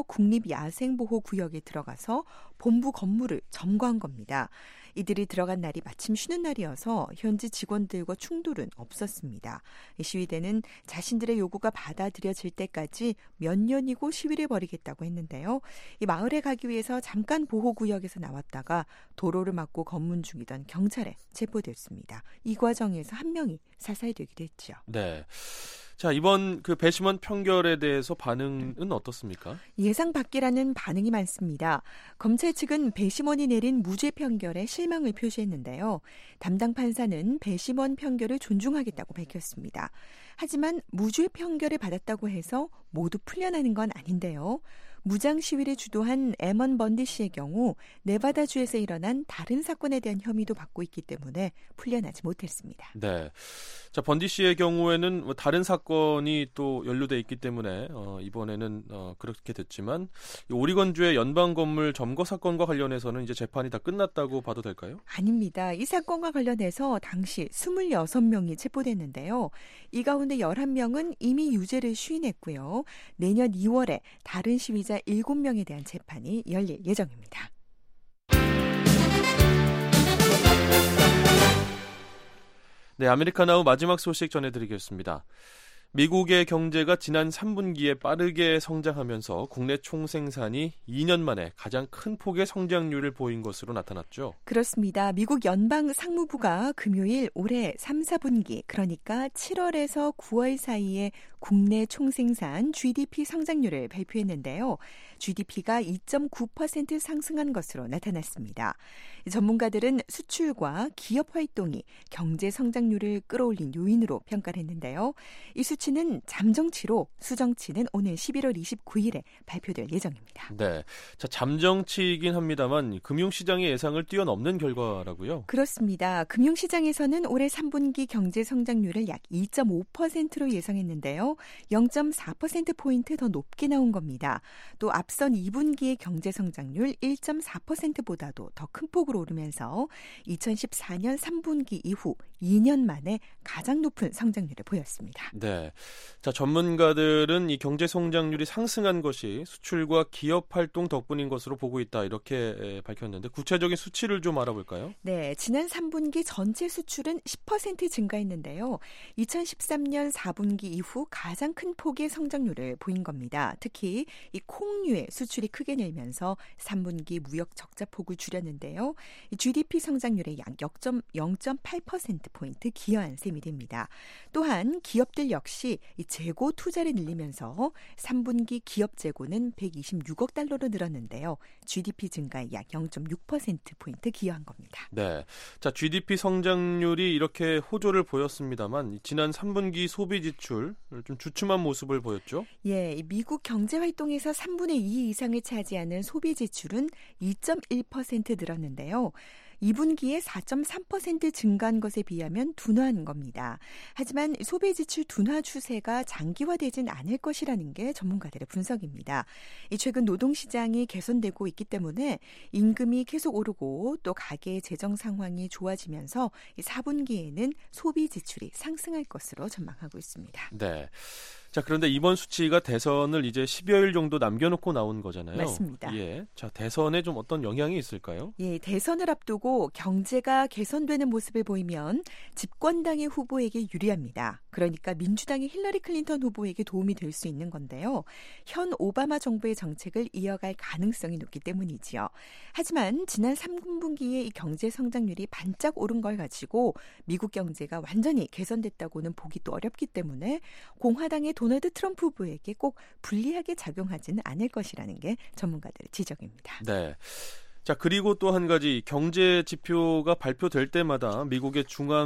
국립야생보호구역에 들어가서 본부 건물을 점거한 겁니다. 이들이 들어간 날이 마침 쉬는 날이어서 현지 직원들과 충돌은 없었습니다. 이 시위대는 자신들의 요구가 받아들여질 때까지 몇 년이고 시위를 벌이겠다고 했는데요. 이 마을에 가기 위해서 잠깐 보호구역에서 나왔다가 도로를 막고 검문 중이던 경찰에 체포됐습니다. 이 과정에서 한 명이 사살되기도 했죠. 네. 자, 이번 그 배심원 판결에 대해서 반응은 어떻습니까? 예상 밖이라는 반응이 많습니다. 검찰 측은 배심원이 내린 무죄 판결에 실망을 표시했는데요. 담당 판사는 배심원 판결을 존중하겠다고 밝혔습니다. 하지만 무죄 판결을 받았다고 해서 모두 풀려나는 건 아닌데요. 무장 시위를 주도한 에먼 번디 씨의 경우 네바다주에서 일어난 다른 사건에 대한 혐의도 받고 있기 때문에 풀려나지 못했습니다. 네, 자 번디 씨의 경우에는 다른 사건이 또 연루돼 있기 때문에 어, 이번에는 어, 그렇게 됐지만 오리건주의 연방 건물 점거 사건과 관련해서는 이제 재판이 다 끝났다고 봐도 될까요? 아닙니다. 이 사건과 관련해서 당시 스물여섯 명이 체포됐는데요. 이 가운데 열한 명은 이미 유죄를 시인했고요. 내년 이월에 다른 시위자 일곱 명에 대한 재판이 열릴 예정입니다. 네, 아메리카나우 마지막 소식 전해드리겠습니다. 미국의 경제가 지난 삼 분기에 빠르게 성장하면서 국내 총생산이 이 년 만에 가장 큰 폭의 성장률을 보인 것으로 나타났죠. 그렇습니다. 미국 연방상무부가 금요일 올해 삼, 사 분기 그러니까 칠월에서 구월 사이에 국내 총생산 지디피 성장률을 발표했는데요. 지디피가 이 점 구 퍼센트 상승한 것으로 나타났습니다. 전문가들은 수출과 기업 활동이 경제 성장률을 끌어올린 요인으로 평가를 했는데요. 이 수치는 잠정치로 수정치는 오늘 십일월 이십구일에 발표될 예정입니다. 네, 자 잠정치이긴 합니다만 금융시장의 예상을 뛰어넘는 결과라고요? 그렇습니다. 금융시장에서는 올해 삼 분기 경제 성장률을 약 이 점 오 퍼센트로 예상했는데요. 영 점 사 퍼센트포인트 더 높게 나온 겁니다. 또 앞선 이 분기의 경제 성장률 일 점 사 퍼센트보다도 더 큰 폭으로 오르면서 이천십사 년 삼 분기 이후 이 년 만에 가장 높은 성장률을 보였습니다. 네, 자, 전문가들은 이 경제 성장률이 상승한 것이 수출과 기업 활동 덕분인 것으로 보고 있다. 이렇게 밝혔는데 구체적인 수치를 좀 알아볼까요? 네, 지난 삼 분기 전체 수출은 십 퍼센트 증가했는데요. 이천십삼 년 사 분기 이후 가장 큰 폭의 성장률을 보인 겁니다. 특히 이 콩류의 수출이 크게 늘면서 삼 분기 무역 적자폭을 줄였는데요. 이 지디피 성장률의 약 영 점 팔 퍼센트포인트 기여한 셈이 됩니다. 또한 기업들 역시 이 재고 투자를 늘리면서 삼 분기 기업 재고는 백이십육억 달러로 늘었는데요. 지디피 증가에 약 영 점 육 퍼센트포인트 기여한 겁니다. 네. 자, 지디피 성장률이 이렇게 호조를 보였습니다만 지난 삼 분기 소비 지출 좀 주춤한 모습을 보였죠? 예, 미국 경제 활동에서 삼분의 이 이상을 차지하는 소비 지출은 이 점 일 퍼센트 늘었는데요. 이 분기에 사 점 삼 퍼센트 증가한 것에 비하면 둔화한 겁니다. 하지만 소비 지출 둔화 추세가 장기화되진 않을 것이라는 게 전문가들의 분석입니다. 최근 노동시장이 개선되고 있기 때문에 임금이 계속 오르고 또 가계의 재정 상황이 좋아지면서 사 분기에는 소비 지출이 상승할 것으로 전망하고 있습니다. 네. 자, 그런데 이번 수치가 대선을 이제 십여일 정도 남겨놓고 나온 거잖아요. 맞습니다. 예. 자, 대선에 좀 어떤 영향이 있을까요? 예, 대선을 앞두고 경제가 개선되는 모습을 보이면 집권당의 후보에게 유리합니다. 그러니까 민주당의 힐러리 클린턴 후보에게 도움이 될 수 있는 건데요. 현 오바마 정부의 정책을 이어갈 가능성이 높기 때문이지요. 하지만 지난 삼 분기에 이 경제 성장률이 반짝 오른 걸 가지고 미국 경제가 완전히 개선됐다고는 보기 또 어렵기 때문에 공화당의 도널드 트럼프 후보에게 꼭 불리하게 작용하지는 않을 것이라는 게 전문가들의 지적입니다. 네. 자, 그리고 또 한 가지 경제 지표가 발표될 때마다 미국의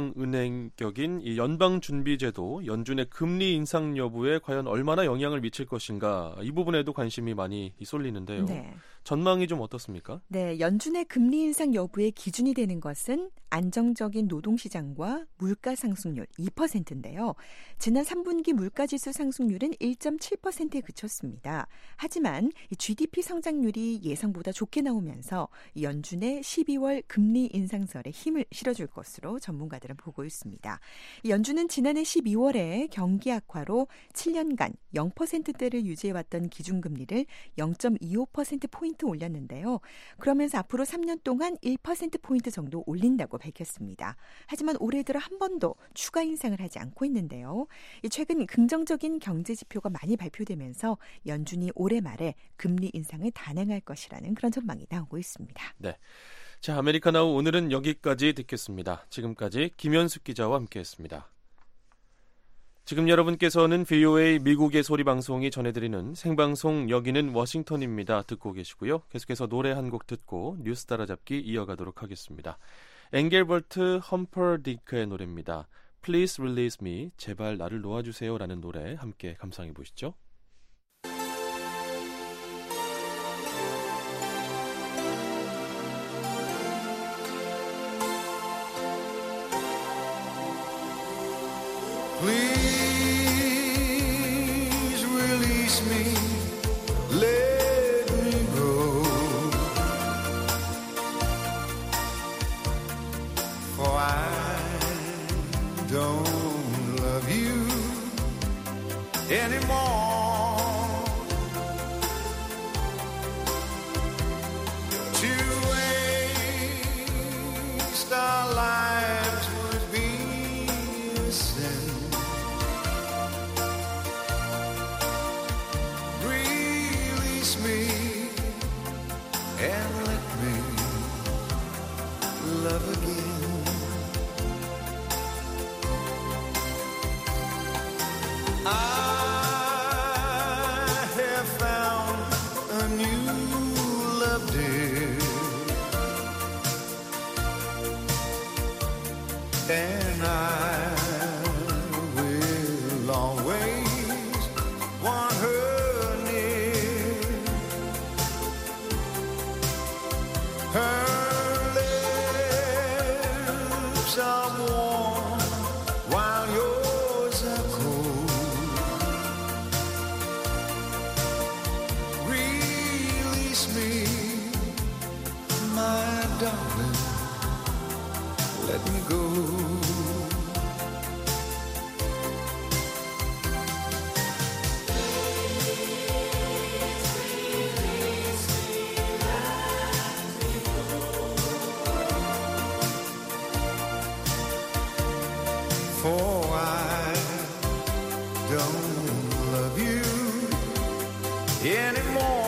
중앙은행격인 이 연방준비제도 연준의 금리 인상 여부에 과연 얼마나 영향을 미칠 것인가 이 부분에도 관심이 많이 쏠리는데요. 네. 전망이 좀 어떻습니까? 네, 연준의 금리 인상 여부의 기준이 되는 것은 안정적인 노동시장과 물가 상승률 이 퍼센트인데요. 지난 삼 분기 물가지수 상승률은 일 점 칠 퍼센트에 그쳤습니다. 하지만 지디피 성장률이 예상보다 좋게 나오면서 연준의 십이월 금리 인상설에 힘을 실어줄 것으로 전문가들은 보고 있습니다. 연준은 지난해 십이월에 경기 악화로 칠 년간 영 퍼센트대를 유지해왔던 기준금리를 영 점 이오 퍼센트포인트 올렸는데요. 그러면서 앞으로 삼 년 동안 일 퍼센트포인트 정도 올린다고 밝혔습니다. 하지만 올해 들어 한 번도 추가 인상을 하지 않고 있는데요. 최근 긍정적인 경제 지표가 많이 발표되면서 연준이 올해 말에 금리 인상을 단행할 것이라는 그런 전망이 나오고 있습니다. 네. 자, 아메리카나우 오늘은 여기까지 듣겠습니다. 지금까지 김현숙 기자와 함께했습니다. 지금 여러분께서는 브이오에이 미국의 소리 방송이 전해드리는 생방송 여기는 워싱턴입니다. 듣고 계시고요. 계속해서 노래 한 곡 듣고 뉴스 따라잡기 이어가도록 하겠습니다. 앵겔버트 험퍼디크의 노래입니다. Please Release Me, 제발 나를 놓아주세요 라는 노래 함께 감상해 보시죠. Please release me, let me go, for I don't love you anymore. To waste our lives would be a sin. Release me and let me love again. I have found a new love, dear, and I will always want her near. Her lips are warm while yours are cold. Release me, my darling, let me go. for I don't love you anymore.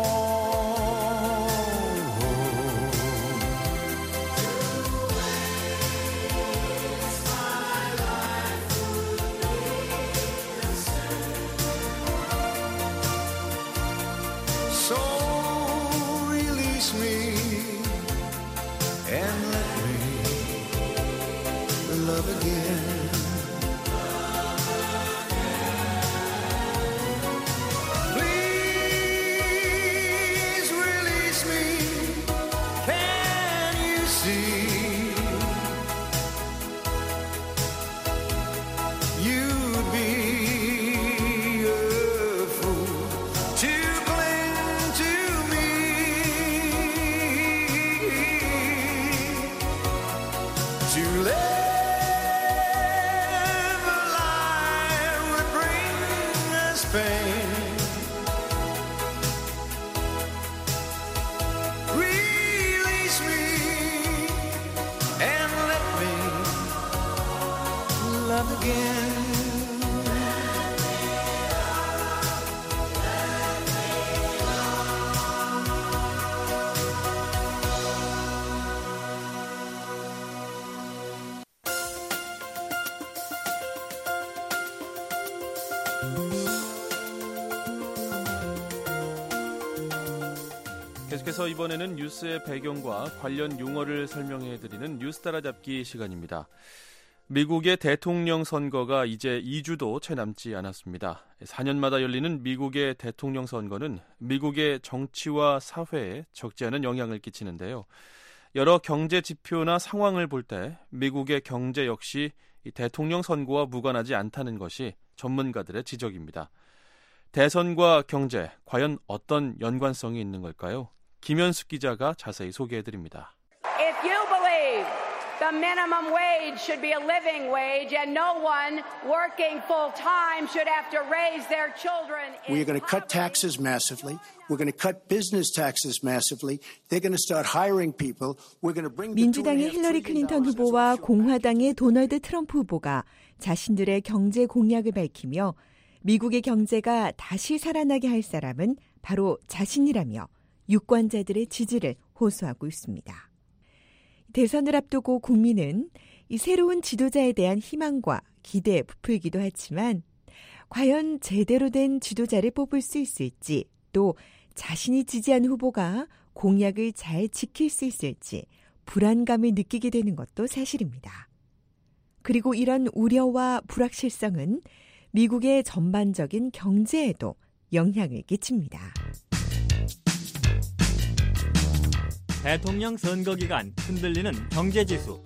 So release me and let me love again. Please release me. Can you see? You'd be a fool to cling to me, to live a lie would bring us pain. Release me and let me love again. 계속해서 이번에는 뉴스의 배경과 관련 용어를 설명해드리는 뉴스 따라잡기 시간입니다. 미국의 대통령 선거가 이제 이 주도 채 남지 않았습니다. 사 년마다 열리는 미국의 대통령 선거는 미국의 정치와 사회에 적지 않은 영향을 끼치는데요. 여러 경제 지표나 상황을 볼 때 미국의 경제 역시 이 대통령 선거와 무관하지 않다는 것이 전문가들의 지적입니다. 대선과 경제, 과연 어떤 연관성이 있는 걸까요? 김현숙 기자가 자세히 소개해드립니다. If you believe the minimum wage should be a living wage and no one working full time should have to raise their children in We're going to cut taxes massively. We're going to cut business taxes massively. They're going to start hiring people. We're going to bring 민주당의 힐러리 클린턴 후보와 공화당의 도널드 트럼프 후보가 자신들의 경제 공약을 밝히며 미국의 경제가 다시 살아나게 할 사람은 바로 자신이라며 유권자들의 지지를 호소하고 있습니다. 대선을 앞두고 국민은 이 새로운 지도자에 대한 희망과 기대에 부풀기도 하지만 과연 제대로 된 지도자를 뽑을 수 있을지, 또 자신이 지지한 후보가 공약을 잘 지킬 수 있을지 불안감을 느끼게 되는 것도 사실입니다. 그리고 이런 우려와 불확실성은 미국의 전반적인 경제에도 영향을 끼칩니다. 대통령 선거 기간 흔들리는 경제지수.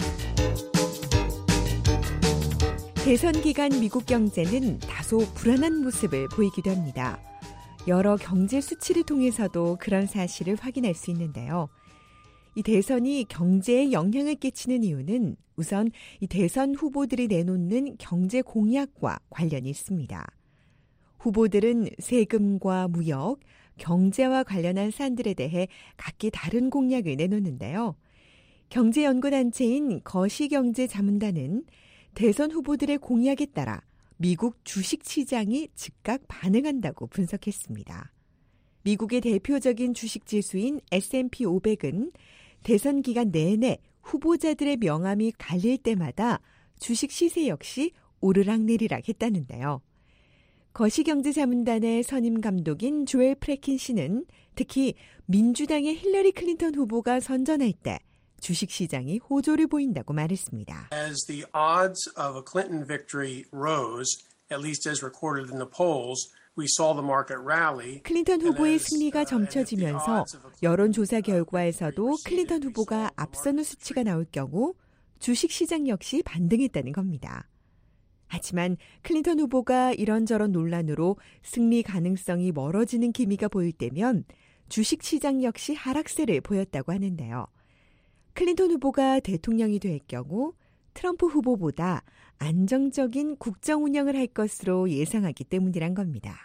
대선 기간 미국 경제는 다소 불안한 모습을 보이기도 합니다. 여러 경제 수치를 통해서도 그런 사실을 확인할 수 있는데요. 이 대선이 경제에 영향을 끼치는 이유는 우선 이 대선 후보들이 내놓는 경제 공약과 관련이 있습니다. 후보들은 세금과 무역, 경제와 관련한 사안들에 대해 각기 다른 공약을 내놓는데요. 경제연구단체인 거시경제자문단은 대선 후보들의 공약에 따라 미국 주식시장이 즉각 반응한다고 분석했습니다. 미국의 대표적인 주식지수인 에스 앤 피 오백은 대선 기간 내내 후보자들의 명암이 갈릴 때마다 주식 시세 역시 오르락내리락 했다는데요. 거시경제자문단의 선임 감독인 조엘 프레킨 씨는 특히 민주당의 힐러리 클린턴 후보가 선전할 때 주식시장이 호조를 보인다고 말했습니다. As the odds of a Clinton victory rose, at least as recorded in the polls, we saw the market rally. 클린턴 후보의 승리가 점쳐지면서 여론조사 결과에서도 클린턴 후보가 앞서는 수치가 나올 경우 주식시장 역시 반등했다는 겁니다. 하지만 클린턴 후보가 이런저런 논란으로 승리 가능성이 멀어지는 기미가 보일 때면 주식시장 역시 하락세를 보였다고 하는데요. 클린턴 후보가 대통령이 될 경우 트럼프 후보보다 안정적인 국정 운영을 할 것으로 예상하기 때문이란 겁니다.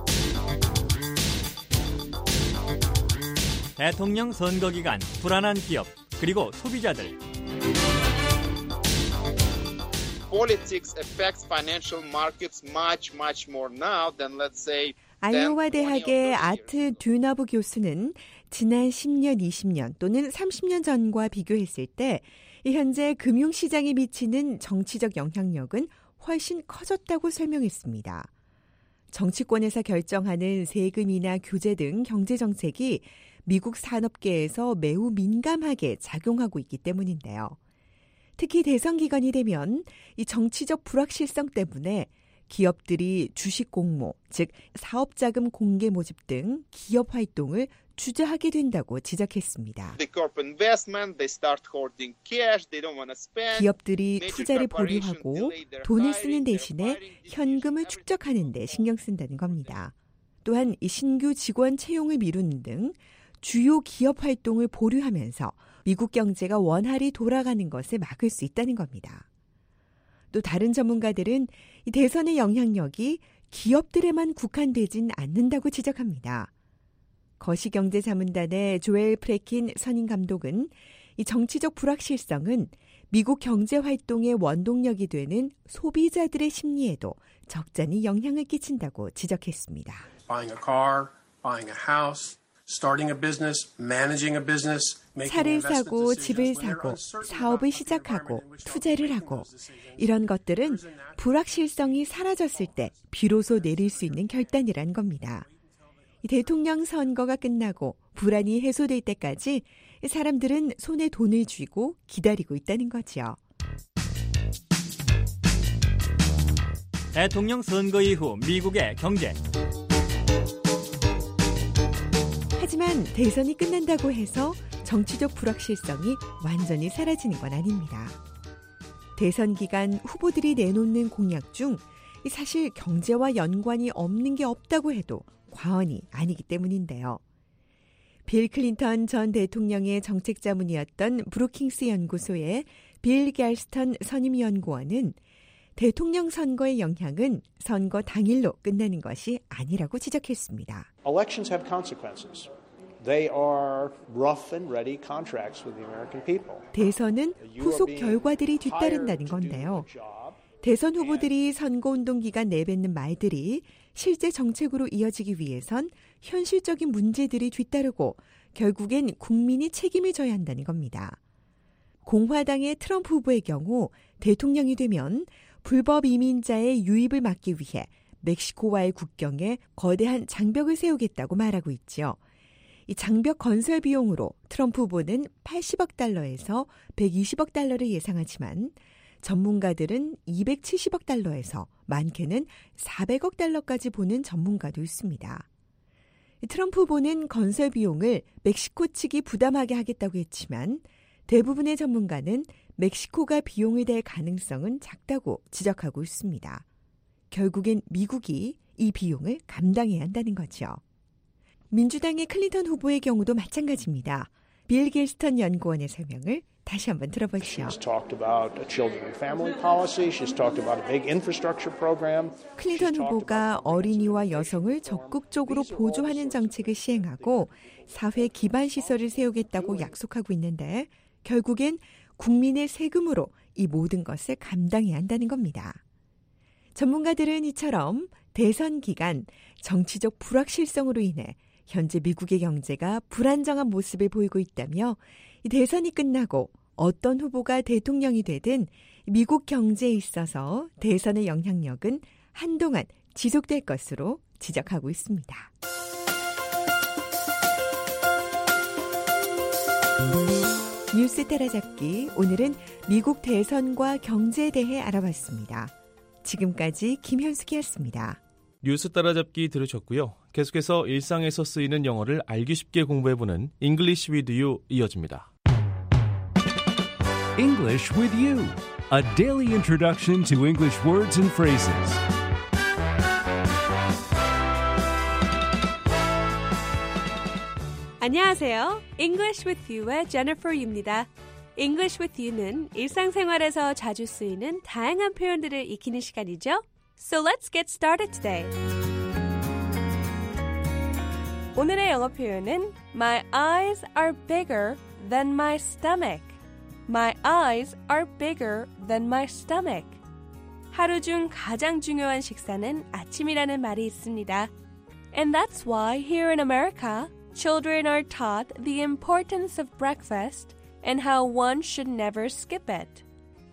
대통령 선거 기간 불안한 기업 그리고 소비자들. politics affects financial markets much, much more now than, let's say, 아이오와 대학의 아트 듀나브 교수는 지난 십 년, 이십 년 또는 삼십 년 전과 비교했을 때 현재 금융시장에 미치는 정치적 영향력은 훨씬 커졌다고 설명했습니다. 정치권에서 결정하는 세금이나 규제 등 경제정책이 미국 산업계에서 매우 민감하게 작용하고 있기 때문인데요. 특히 대선 기간이 되면 이 정치적 불확실성 때문에 기업들이 주식 공모, 즉 사업자금 공개 모집 등 기업 활동을 주저하게 된다고 지적했습니다. 기업들이 투자를 보류하고 돈을 쓰는 대신에 현금을 축적하는 데 신경 쓴다는 겁니다. 또한 이 신규 직원 채용을 미루는 등 주요 기업 활동을 보류하면서 미국 경제가 원활히 돌아가는 것을 막을 수 있다는 겁니다. 또 다른 전문가들은 이 대선의 영향력이 기업들에만 국한되진 않는다고 지적합니다. 거시경제자문단의 조엘 프레킨 선임 감독은 이 정치적 불확실성은 미국 경제 활동의 원동력이 되는 소비자들의 심리에도 적잖이 영향을 끼친다고 지적했습니다. Buying a car, buying a house, starting a business, managing a business, 차를 사고 집을 사고 사업을 시작하고 투자를 하고 이런 것들은 불확실성이 사라졌을 때 비로소 내릴 수 있는 결단이란 겁니다. 대통령 선거가 끝나고 불안이 해소될 때까지 사람들은 손에 돈을 쥐고 기다리고 있다는 거죠. 대통령 선거 이후 미국의 경제. 하지만 대선이 끝난다고 해서 정치적 불확실성이 완전히 사라지는 건 아닙니다. 대선 기간 후보들이 내놓는 공약 중 사실 경제와 연관이 없는 게 없다고 해도 과언이 아니기 때문인데요. 빌 클린턴 전 대통령의 정책자문이었던 브루킹스 연구소의 빌 갤스턴 선임연구원은 대통령 선거의 영향은 선거 당일로 끝나는 것이 아니라고 지적했습니다. Elections have consequences. They are rough and ready contracts with the American people. 대선은 후속 결과들이 뒤따른다는 건데요. 대선 후보들이 선거운동 기간 내뱉는 말들이 실제 정책으로 이어지기 위해선 현실적인 문제들이 뒤따르고 결국엔 국민이 책임을 져야 한다는 겁니다. 공화당의 트럼프 후보의 경우 대통령이 되면 불법 이민자의 유입을 막기 위해 멕시코와의 국경에 거대한 장벽을 세우겠다고 말하고 있죠. 이 장벽 건설 비용으로 트럼프 후보는 팔십억 달러에서 백이십억 달러를 예상하지만 전문가들은 이백칠십억 달러에서 많게는 사백억 달러까지 보는 전문가도 있습니다. 트럼프 후보는 건설 비용을 멕시코 측이 부담하게 하겠다고 했지만 대부분의 전문가는 멕시코가 비용을 댈 가능성은 작다고 지적하고 있습니다. 결국엔 미국이 이 비용을 감당해야 한다는 거죠. 민주당의 클린턴 후보의 경우도 마찬가지입니다. 빌 갤스턴 연구원의 설명을 다시 한번 들어보시죠. 클린턴 후보가 어린이와 여성을 적극적으로 보조하는 정책을 시행하고 사회 기반 시설을 세우겠다고 약속하고 있는데 결국엔 국민의 세금으로 이 모든 것을 감당해야 한다는 겁니다. 전문가들은 이처럼 대선 기간 정치적 불확실성으로 인해 현재 미국의 경제가 불안정한 모습을 보이고 있다며 이 대선이 끝나고 어떤 후보가 대통령이 되든 미국 경제에 있어서 대선의 영향력은 한동안 지속될 것으로 지적하고 있습니다. 뉴스 따라잡기, 오늘은 미국 대선과 경제에 대해 알아봤습니다. 지금까지 김현숙이었습니다. 뉴스 따라잡기 들으셨고요. 계속해서 일상에서 쓰이는 영어를 알기 쉽게 공부해보는 English with You 이어집니다. English with You, a daily introduction to English words and phrases. 안녕하세요. English with You의 Jennifer입니다. English with You는 일상생활에서 자주 쓰이는 다양한 표현들을 익히는 시간이죠. So let's get started today. 오늘의 영어 표현은 My eyes are bigger than my stomach. My eyes are bigger than my stomach. 하루 중 가장 중요한 식사는 아침이라는 말이 있습니다. And that's why here in America, children are taught the importance of breakfast and how one should never skip it.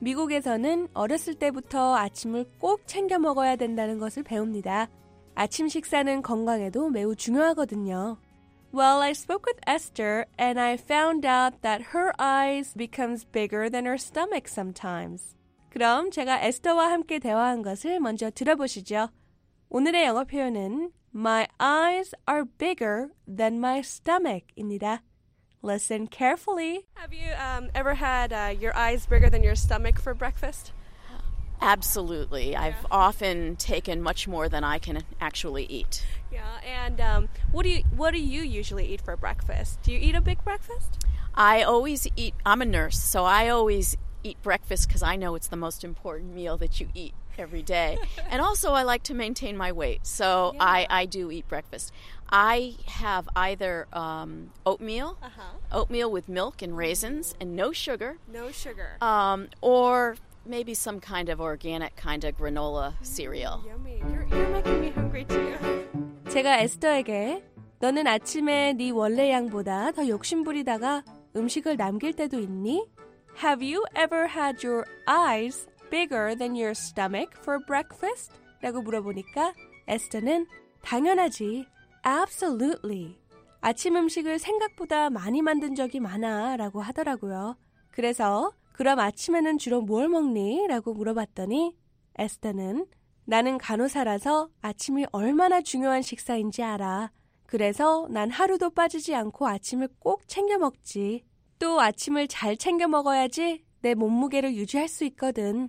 미국에서는 어렸을 때부터 아침을 꼭 챙겨 먹어야 된다는 것을 배웁니다. 아침 식사는 건강에도 매우 중요하거든요. Well, I spoke with Esther and I found out that her eyes becomes bigger than her stomach sometimes. 그럼 제가 에스더와 함께 대화한 것을 먼저 들어보시죠. 오늘의 영어 표현은 My eyes are bigger than my stomach입니다. Listen carefully. Have you um, ever had uh, your eyes bigger than your stomach for breakfast? Absolutely. Yeah. I've often taken much more than I can actually eat. Yeah, and um, what do you what do you usually eat for breakfast? Do you eat a big breakfast? I always eat. I'm a nurse, so I always eat breakfast because I know it's the most important meal that you eat every day. And also, I like to maintain my weight, so yeah. I I do eat breakfast. I have either um, oatmeal, uh-huh. oatmeal with milk and raisins and no sugar. No sugar. Um, or maybe some kind of organic kind of granola cereal. Mm, yummy. You're, you're making me hungry too. 제가 에스더에게 너는 아침에 네 원래 양보다 더 욕심부리다가 음식을 남길 때도 있니? Have you ever had your eyes bigger than your stomach for breakfast? 라고 물어보니까 에스더는 당연하지. Absolutely. 아침 음식을 생각보다 많이 만든 적이 많아 라고 하더라고요. 그래서 그럼 아침에는 주로 뭘 먹니? 라고 물어봤더니 에스더는 나는 간호사라서 아침이 얼마나 중요한 식사인지 알아. 그래서 난 하루도 빠지지 않고 아침을 꼭 챙겨 먹지. 또 아침을 잘 챙겨 먹어야지 내 몸무게를 유지할 수 있거든.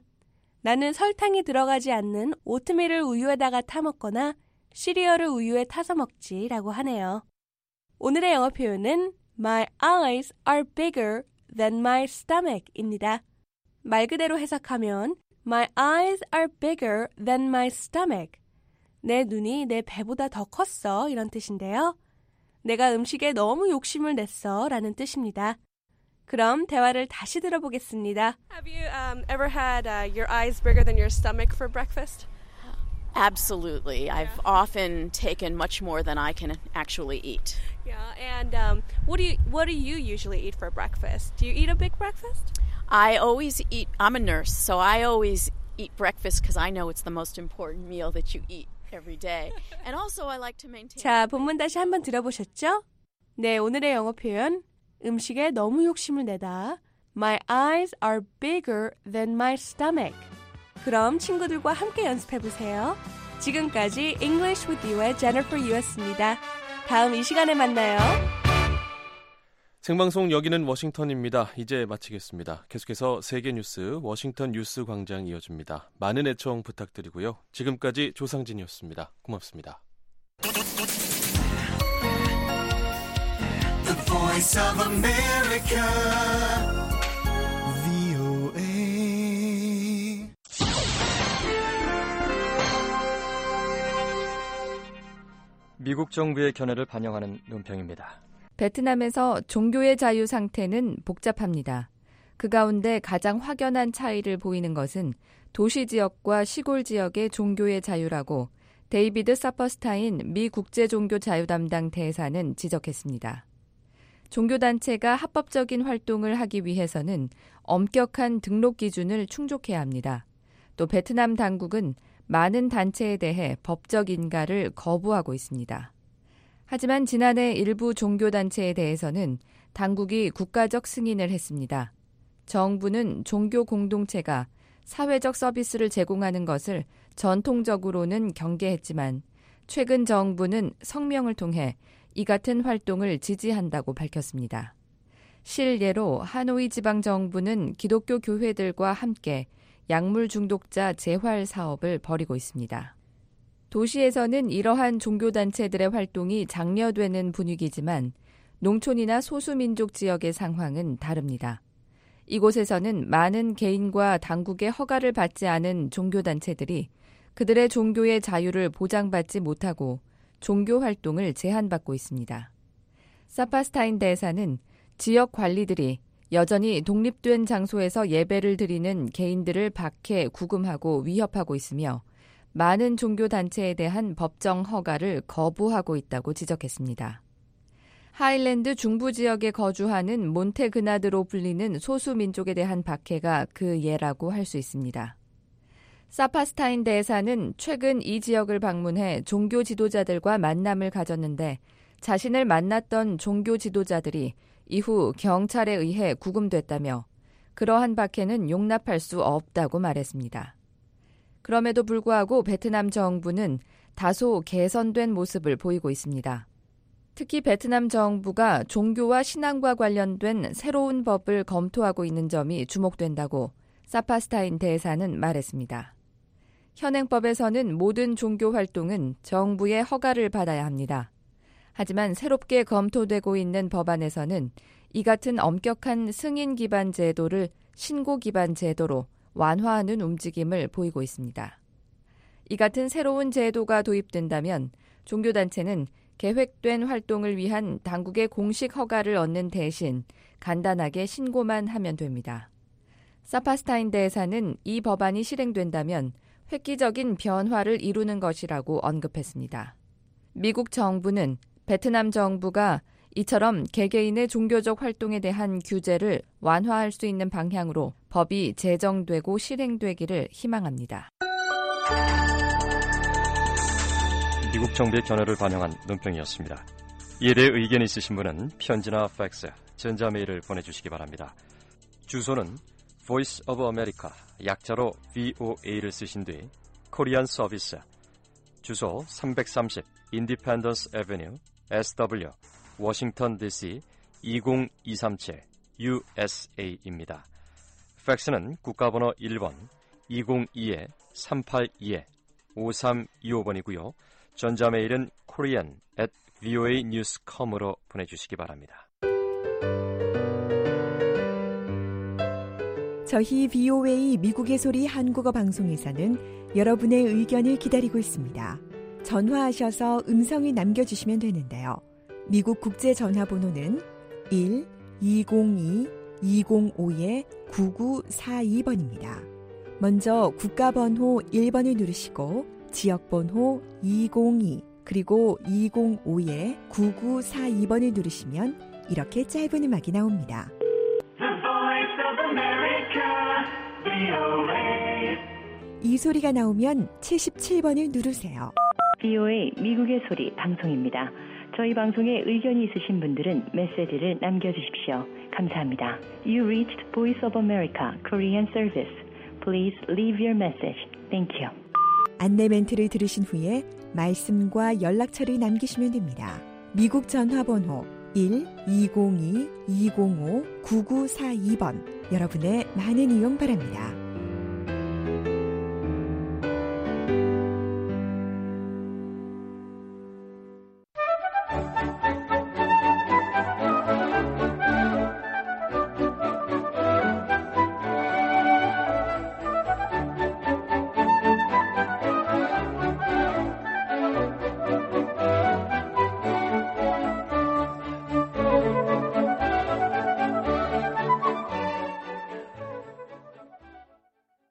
나는 설탕이 들어가지 않는 오트밀을 우유에다가 타 먹거나 시리얼을 우유에 타서 먹지 라고 하네요. 오늘의 영어 표현은 My eyes are bigger than my stomach입니다. 말 그대로 해석하면 My eyes are bigger than my stomach. 내 눈이 내 배보다 더 컸어 이런 뜻인데요. 내가 음식에 너무 욕심을 냈어 라는 뜻입니다. 그럼 대화를 다시 들어보겠습니다. Have you um, ever had uh, your eyes bigger than your stomach for breakfast? Absolutely. Yeah. I've often taken much more than I can actually eat. Yeah, and um, what do you what do you usually eat for breakfast? Do you eat a big breakfast? I always eat. I'm a nurse, so I always eat breakfast because I know it's the most important meal that you eat every day. And also, I like to maintain. 자, 본문 다시 한번 들어보셨죠? 네, 오늘의 영어 표현 음식에 너무 욕심을 내다. My eyes are bigger than my stomach. 그럼 친구들과 함께 연습해보세요. 지금까지 English with You의 Jennifer Yu였습니다. 다음 이 시간에 만나요. 생방송 여기는 워싱턴입니다. 이제 마치겠습니다. 계속해서 세계 뉴스 워싱턴 뉴스 광장 이어집니다. 많은 애청 부탁드리고요. 지금까지 조상진이었습니다. 고맙습니다. The Voice of America. 미국 정부의 견해를 반영하는 논평입니다. 베트남에서 종교의 자유 상태는 복잡합니다. 그 가운데 가장 확연한 차이를 보이는 것은 도시 지역과 시골 지역의 종교의 자유라고 데이비드 사퍼스타인 미 국제종교자유 담당 대사는 지적했습니다. 종교단체가 합법적인 활동을 하기 위해서는 엄격한 등록 기준을 충족해야 합니다. 또 베트남 당국은 많은 단체에 대해 법적 인가를 거부하고 있습니다. 하지만 지난해 일부 종교단체에 대해서는 당국이 국가적 승인을 했습니다. 정부는 종교 공동체가 사회적 서비스를 제공하는 것을 전통적으로는 경계했지만 최근 정부는 성명을 통해 이 같은 활동을 지지한다고 밝혔습니다. 실예로 하노이 지방정부는 기독교 교회들과 함께 약물 중독자 재활 사업을 벌이고 있습니다. 도시에서는 이러한 종교단체들의 활동이 장려되는 분위기지만 농촌이나 소수민족 지역의 상황은 다릅니다. 이곳에서는 많은 개인과 당국의 허가를 받지 않은 종교단체들이 그들의 종교의 자유를 보장받지 못하고 종교 활동을 제한받고 있습니다. 사파스타인 대사는 지역 관리들이 여전히 독립된 장소에서 예배를 드리는 개인들을 박해, 구금하고 위협하고 있으며 많은 종교 단체에 대한 법정 허가를 거부하고 있다고 지적했습니다. 하일랜드 중부 지역에 거주하는 몬테그나드로 불리는 소수 민족에 대한 박해가 그 예라고 할 수 있습니다. 사파스타인 대사는 최근 이 지역을 방문해 종교 지도자들과 만남을 가졌는데 자신을 만났던 종교 지도자들이 이후 경찰에 의해 구금됐다며 그러한 박해는 용납할 수 없다고 말했습니다. 그럼에도 불구하고 베트남 정부는 다소 개선된 모습을 보이고 있습니다. 특히 베트남 정부가 종교와 신앙과 관련된 새로운 법을 검토하고 있는 점이 주목된다고 사파스타인 대사는 말했습니다. 현행법에서는 모든 종교 활동은 정부의 허가를 받아야 합니다. 하지만 새롭게 검토되고 있는 법안에서는 이 같은 엄격한 승인 기반 제도를 신고 기반 제도로 완화하는 움직임을 보이고 있습니다. 이 같은 새로운 제도가 도입된다면 종교단체는 계획된 활동을 위한 당국의 공식 허가를 얻는 대신 간단하게 신고만 하면 됩니다. 사파스타인 대사는 이 법안이 실행된다면 획기적인 변화를 이루는 것이라고 언급했습니다. 미국 정부는 베트남 정부가 이처럼 개개인의 종교적 활동에 대한 규제를 완화할 수 있는 방향으로 법이 제정되고 실행되기를 희망합니다. 미국 정부의 견해를 반영한 논평이었습니다. 이에 대해 의견이 있으신 분은 편지나 팩스, 전자메일을 보내주시기 바랍니다. 주소는 Voice of America, 약자로 브이오에이를 쓰신 뒤 코리안 서비스, 주소 삼백삼십 Independence Avenue, 에스더블유, 워싱턴 디씨 이공이삼칠 유에스에이입니다. 팩스는 국가번호 일 번 이공이 삼팔이 오삼이오 번이고요. 전자메일은 korean at voa news dot com으로 보내주시기 바랍니다. 저희 브이오에이 미국의 소리 한국어 방송에서는 여러분의 의견을 기다리고 있습니다. 전화하셔서 음성을 남겨주시면 되는데요. 미국 국제 전화번호는 일 이공이 이공오 구구사이 번입니다. 먼저 국가번호 일 번을 누르시고 지역번호 이공이 그리고 이공오 구구사이 번을 누르시면 이렇게 짧은 음악이 나옵니다. 이 소리가 나오면 칠십칠 번을 누르세요. 브이오에이 미국의 소리 방송입니다. 저희 방송에 의견이 있으신 분들은 메시지를 남겨주십시오. 감사합니다. You reached Voice of America Korean Service. Please leave your message. Thank you. 안내 멘트를 들으신 후에 말씀과 연락처를 남기시면 됩니다. 미국 전화번호 일 이공이 이공오 구구사이 번 여러분의 많은 이용 바랍니다.